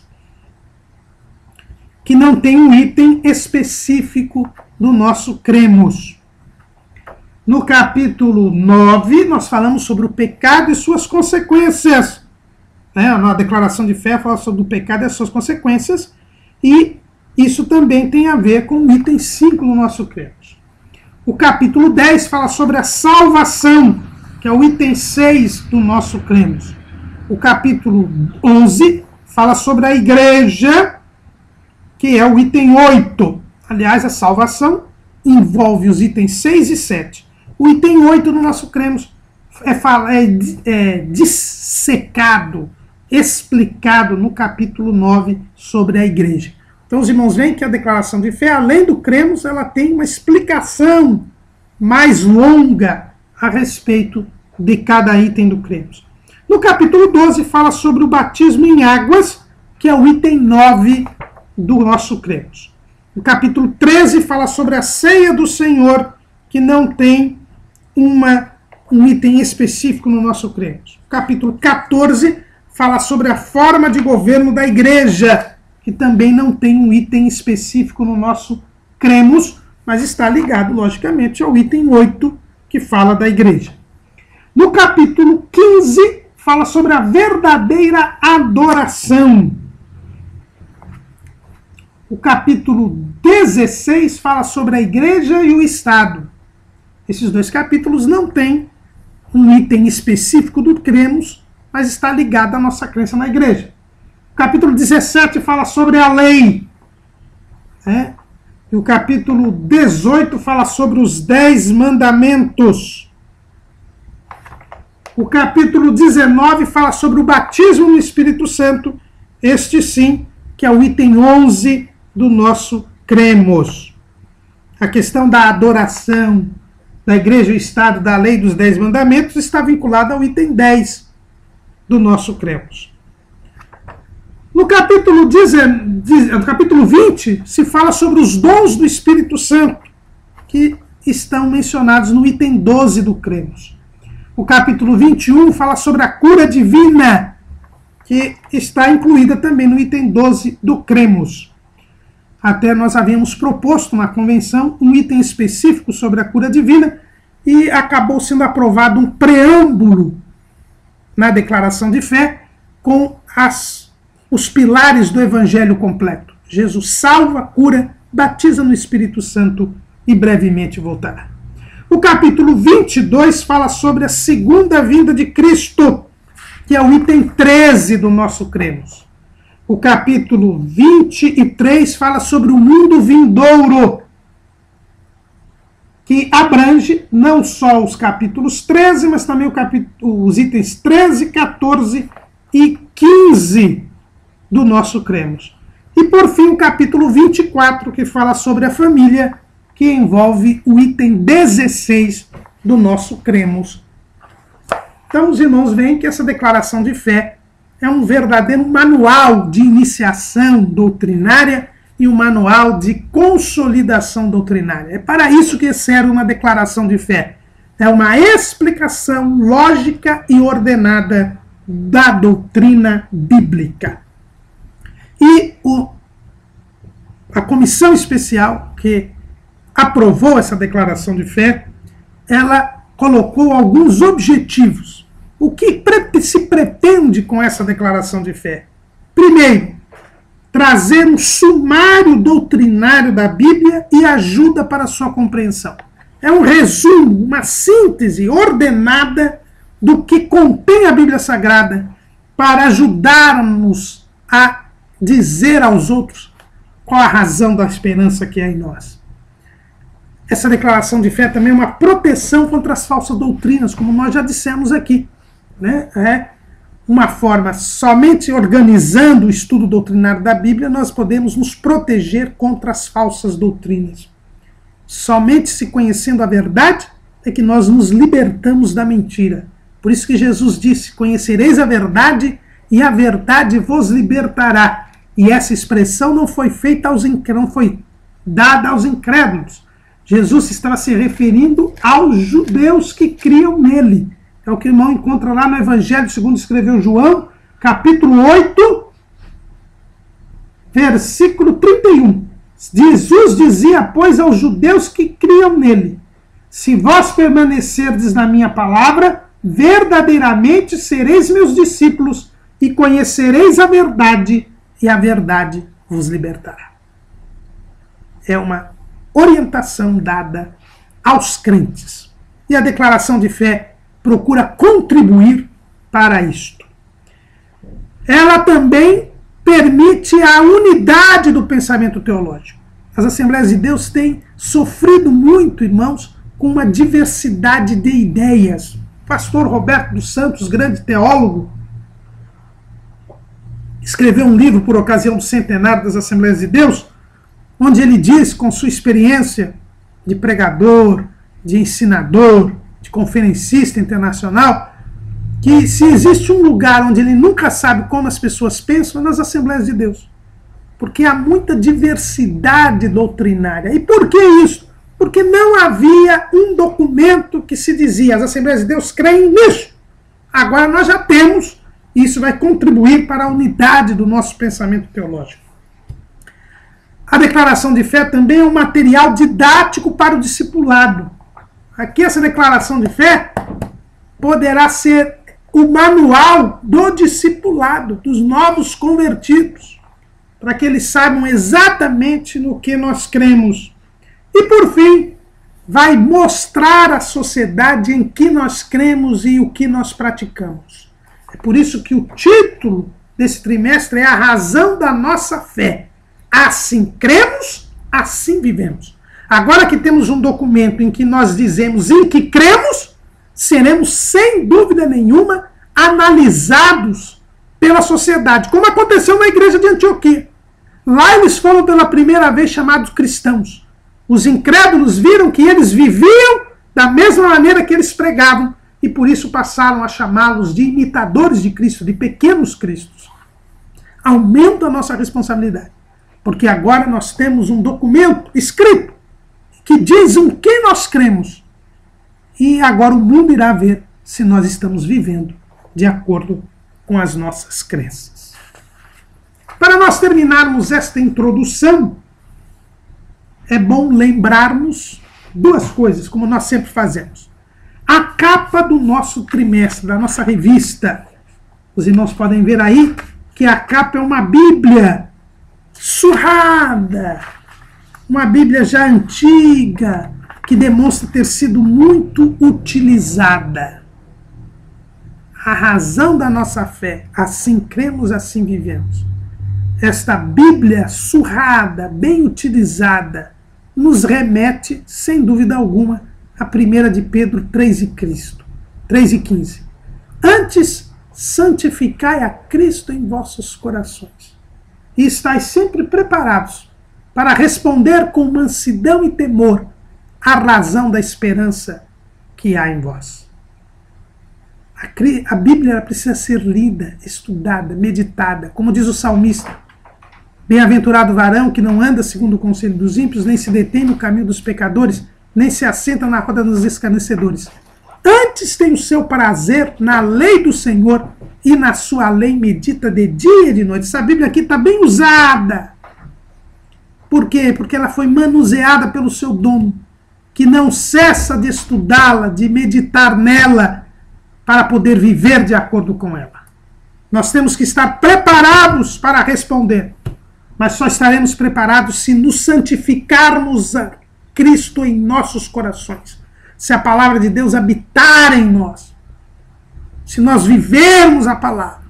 que não tem um item específico do nosso cremos. No capítulo nove, nós falamos sobre o pecado e suas consequências. Né? Na declaração de fé fala sobre o pecado e as suas consequências, e isso também tem a ver com o item cinco do nosso cremos. O capítulo dez fala sobre a salvação, que é o item seis do nosso cremos. O capítulo onze fala sobre a igreja, que é o item oito. Aliás, a salvação envolve os itens seis e sete. O item oito do nosso cremos é, é, é dissecado, explicado no capítulo nove sobre a igreja. Então os irmãos veem que a declaração de fé, além do cremos, ela tem uma explicação mais longa a respeito de cada item do cremos. No capítulo doze fala sobre o batismo em águas, que é o item nove do nosso cremos. O capítulo treze fala sobre a ceia do Senhor, que não tem uma, um item específico no nosso cremos. O capítulo quatorze fala sobre a forma de governo da igreja, que também não tem um item específico no nosso cremos, mas está ligado, logicamente, ao item oito, que fala da igreja. No capítulo quinze, fala sobre a verdadeira adoração. O capítulo dezesseis fala sobre a igreja e o Estado. Esses dois capítulos não têm um item específico do cremos, mas está ligado à nossa crença na igreja. O capítulo dezessete fala sobre a lei. Né? E o capítulo dezoito fala sobre os dez mandamentos. O capítulo dezenove fala sobre o batismo no Espírito Santo. Este sim, que é o item onze do nosso cremos. A questão da adoração da igreja, o Estado, da lei dos dez mandamentos está vinculada ao item dez do nosso cremos. No capítulo, no capítulo vinte, se fala sobre os dons do Espírito Santo, que estão mencionados no item doze do cremos. O capítulo vinte e um fala sobre a cura divina, que está incluída também no item doze do Cremos. Até nós havíamos proposto na convenção um item específico sobre a cura divina e acabou sendo aprovado um preâmbulo na declaração de fé com as, os pilares do evangelho completo. Jesus salva, cura, batiza no Espírito Santo e brevemente voltará. O capítulo vinte e dois fala sobre a segunda vinda de Cristo, que é o item treze do nosso Cremos. O capítulo vinte e três fala sobre o mundo vindouro, que abrange não só os capítulos treze, mas também o capítulo, os itens treze, quatorze e quinze do nosso Cremos. E por fim o capítulo vinte e quatro, que fala sobre a família, que envolve o item dezesseis do nosso Cremos. Então os irmãos veem que essa declaração de fé é um verdadeiro manual de iniciação doutrinária e um manual de consolidação doutrinária. É para isso que serve uma declaração de fé. É uma explicação lógica e ordenada da doutrina bíblica. E o, a comissão especial que aprovou essa declaração de fé, ela colocou alguns objetivos. O que se pretende com essa declaração de fé? Primeiro, trazer um sumário doutrinário da Bíblia e ajuda para a sua compreensão. É um resumo, uma síntese ordenada do que contém a Bíblia Sagrada para ajudar-nos a dizer aos outros qual a razão da esperança que há em nós. Essa declaração de fé também é uma proteção contra as falsas doutrinas, como nós já dissemos aqui. Né? É uma forma, somente organizando o estudo doutrinário da Bíblia, nós podemos nos proteger contra as falsas doutrinas. Somente se conhecendo a verdade é que nós nos libertamos da mentira. Por isso que Jesus disse, conhecereis a verdade e a verdade vos libertará. E essa expressão não foi feita aos não foi dada aos incrédulos. Jesus estava se referindo aos judeus que criam nele. É o que o irmão encontra lá no Evangelho segundo escreveu João, capítulo oito, versículo trinta e um. Jesus dizia, pois, aos judeus que criam nele, se vós permanecerdes na minha palavra, verdadeiramente sereis meus discípulos e conhecereis a verdade, e a verdade vos libertará. É uma orientação dada aos crentes. E a declaração de fé procura contribuir para isto. Ela também permite a unidade do pensamento teológico. As Assembleias de Deus têm sofrido muito, irmãos, com uma diversidade de ideias. O pastor Roberto dos Santos, grande teólogo, escreveu um livro por ocasião do centenário das Assembleias de Deus, onde ele diz, com sua experiência de pregador, de ensinador, de conferencista internacional, que se existe um lugar onde ele nunca sabe como as pessoas pensam, é nas Assembleias de Deus. Porque há muita diversidade doutrinária. E por que isso? Porque não havia um documento que se dizia, as Assembleias de Deus creem nisso. Agora nós já temos, e isso vai contribuir para a unidade do nosso pensamento teológico. A declaração de fé também é um material didático para o discipulado. Aqui essa declaração de fé poderá ser o manual do discipulado, dos novos convertidos, para que eles saibam exatamente no que nós cremos. E por fim, vai mostrar à sociedade em que nós cremos e o que nós praticamos. É por isso que o título desse trimestre é a razão da nossa fé. Assim cremos, assim vivemos. Agora que temos um documento em que nós dizemos em que cremos, seremos, sem dúvida nenhuma, analisados pela sociedade, como aconteceu na igreja de Antioquia. Lá eles foram pela primeira vez chamados cristãos. Os incrédulos viram que eles viviam da mesma maneira que eles pregavam, e por isso passaram a chamá-los de imitadores de Cristo, de pequenos cristos. Aumenta a nossa responsabilidade, porque agora nós temos um documento escrito que diz em que nós cremos. E agora o mundo irá ver se nós estamos vivendo de acordo com as nossas crenças. Para nós terminarmos esta introdução, é bom lembrarmos duas coisas, como nós sempre fazemos. A capa do nosso trimestre, da nossa revista. Os irmãos podem ver aí que a capa é uma Bíblia surrada, uma Bíblia já antiga, que demonstra ter sido muito utilizada. A razão da nossa fé, assim cremos, assim vivemos. Esta Bíblia surrada, bem utilizada, nos remete, sem dúvida alguma, a primeira de Pedro três e quinze. Antes, santificai a Cristo em vossos corações, e estáis sempre preparados para responder com mansidão e temor à razão da esperança que há em vós. A Bíblia precisa ser lida, estudada, meditada, como diz o salmista. Bem-aventurado o varão que não anda segundo o conselho dos ímpios, nem se detém no caminho dos pecadores, nem se assenta na roda dos escarnecedores. Antes tem o seu prazer na lei do Senhor, e na sua lei medita de dia e de noite. Essa Bíblia aqui está bem usada. Por quê? Porque ela foi manuseada pelo seu dono, que não cessa de estudá-la, de meditar nela, para poder viver de acordo com ela. Nós temos que estar preparados para responder, mas só estaremos preparados se nos santificarmos a Cristo em nossos corações, se a palavra de Deus habitar em nós, se nós vivermos a palavra.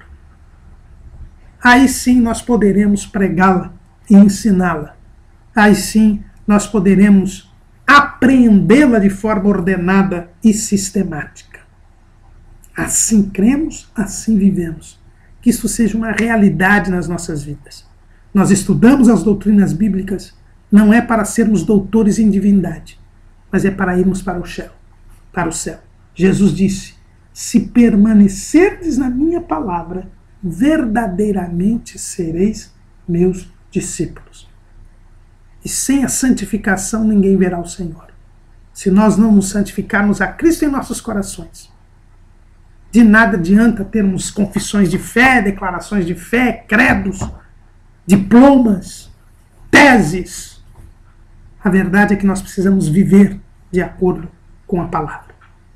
Aí sim nós poderemos pregá-la e ensiná-la. Aí sim nós poderemos apreendê-la de forma ordenada e sistemática. Assim cremos, assim vivemos. Que isso seja uma realidade nas nossas vidas. Nós estudamos as doutrinas bíblicas, não é para sermos doutores em divindade, mas é para irmos para o céu. Para o céu. Jesus disse: se permanecerdes na minha palavra, verdadeiramente sereis meus discípulos. E sem a santificação ninguém verá o Senhor. Se nós não nos santificarmos a Cristo em nossos corações, de nada adianta termos confissões de fé, declarações de fé, credos, diplomas, teses. A verdade é que nós precisamos viver de acordo com a palavra.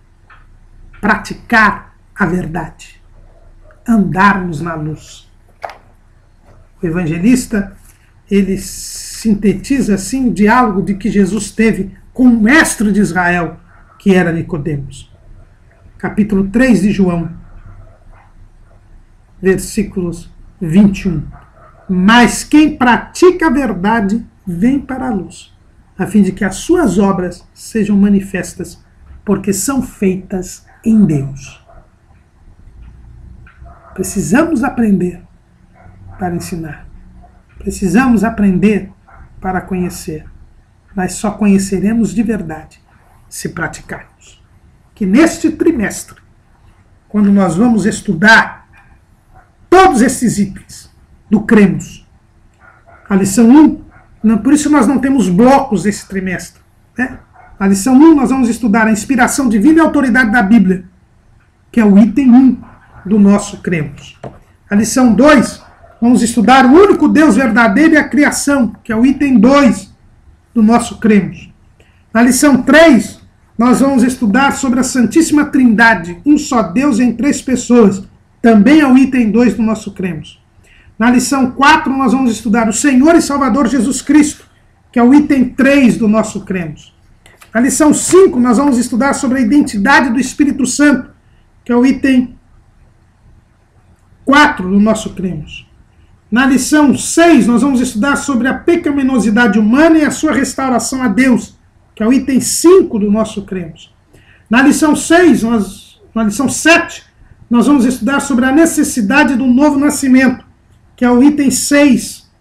Praticar a verdade. Andarmos na luz. O evangelista, ele sintetiza assim o diálogo de que Jesus teve com o mestre de Israel, que era Nicodemos. Capítulo três de João, versículos vinte e um. Mas quem pratica a verdade vem para a luz, a fim de que as suas obras sejam manifestas, porque são feitas em Deus. Precisamos aprender para ensinar. Precisamos aprender para conhecer. Mas só conheceremos de verdade se praticarmos. Que neste trimestre, quando nós vamos estudar todos esses itens do cremos, a lição um, não, por isso nós não temos blocos esse trimestre, né? Na lição um nós vamos estudar a inspiração divina e a autoridade da Bíblia, que é o item um do nosso cremos. A lição dois, vamos estudar o único Deus verdadeiro e a criação, que é o item dois do nosso cremos. Na lição três, nós vamos estudar sobre a Santíssima Trindade, um só Deus em três pessoas, também é o item dois do nosso cremos. Na lição quatro, nós vamos estudar o Senhor e Salvador Jesus Cristo, que é o item três do nosso cremos. Na lição cinco, nós vamos estudar sobre a identidade do Espírito Santo, que é o item quatro do nosso cremos. Na lição seis, nós vamos estudar sobre a pecaminosidade humana e a sua restauração a Deus, que é o item cinco do nosso cremos. Na lição seis, nós, na lição sete, nós vamos estudar sobre a necessidade do novo nascimento, que é o item seis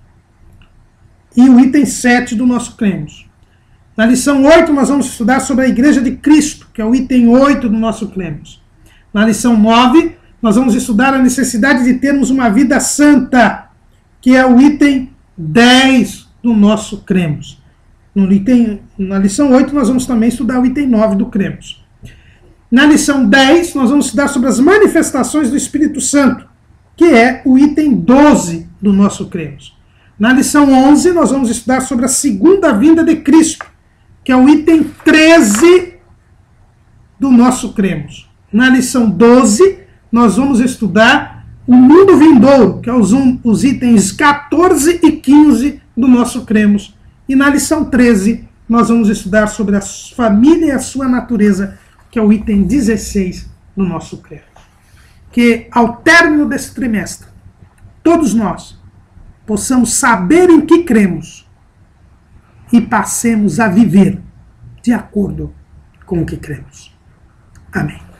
e o item sete do nosso cremos. Na lição oito, nós vamos estudar sobre a Igreja de Cristo, que é o item oito do nosso cremos. Na lição nove, nós vamos estudar a necessidade de termos uma vida santa, que é o item dez do nosso cremos. No item, na lição oito, nós vamos também estudar o item nove do cremos. Na lição dez, nós vamos estudar sobre as manifestações do Espírito Santo, que é o item doze do nosso Cremos. Na lição onze, nós vamos estudar sobre a segunda vinda de Cristo, que é o item treze do nosso Cremos. Na lição doze, nós vamos estudar o mundo vindouro, que é os, um, os itens quatorze e quinze do nosso Cremos. E na lição treze, nós vamos estudar sobre a família e a sua natureza, que é o item dezesseis do nosso Cremos. Que ao término desse trimestre, todos nós possamos saber em que cremos e passemos a viver de acordo com o que cremos. Amém.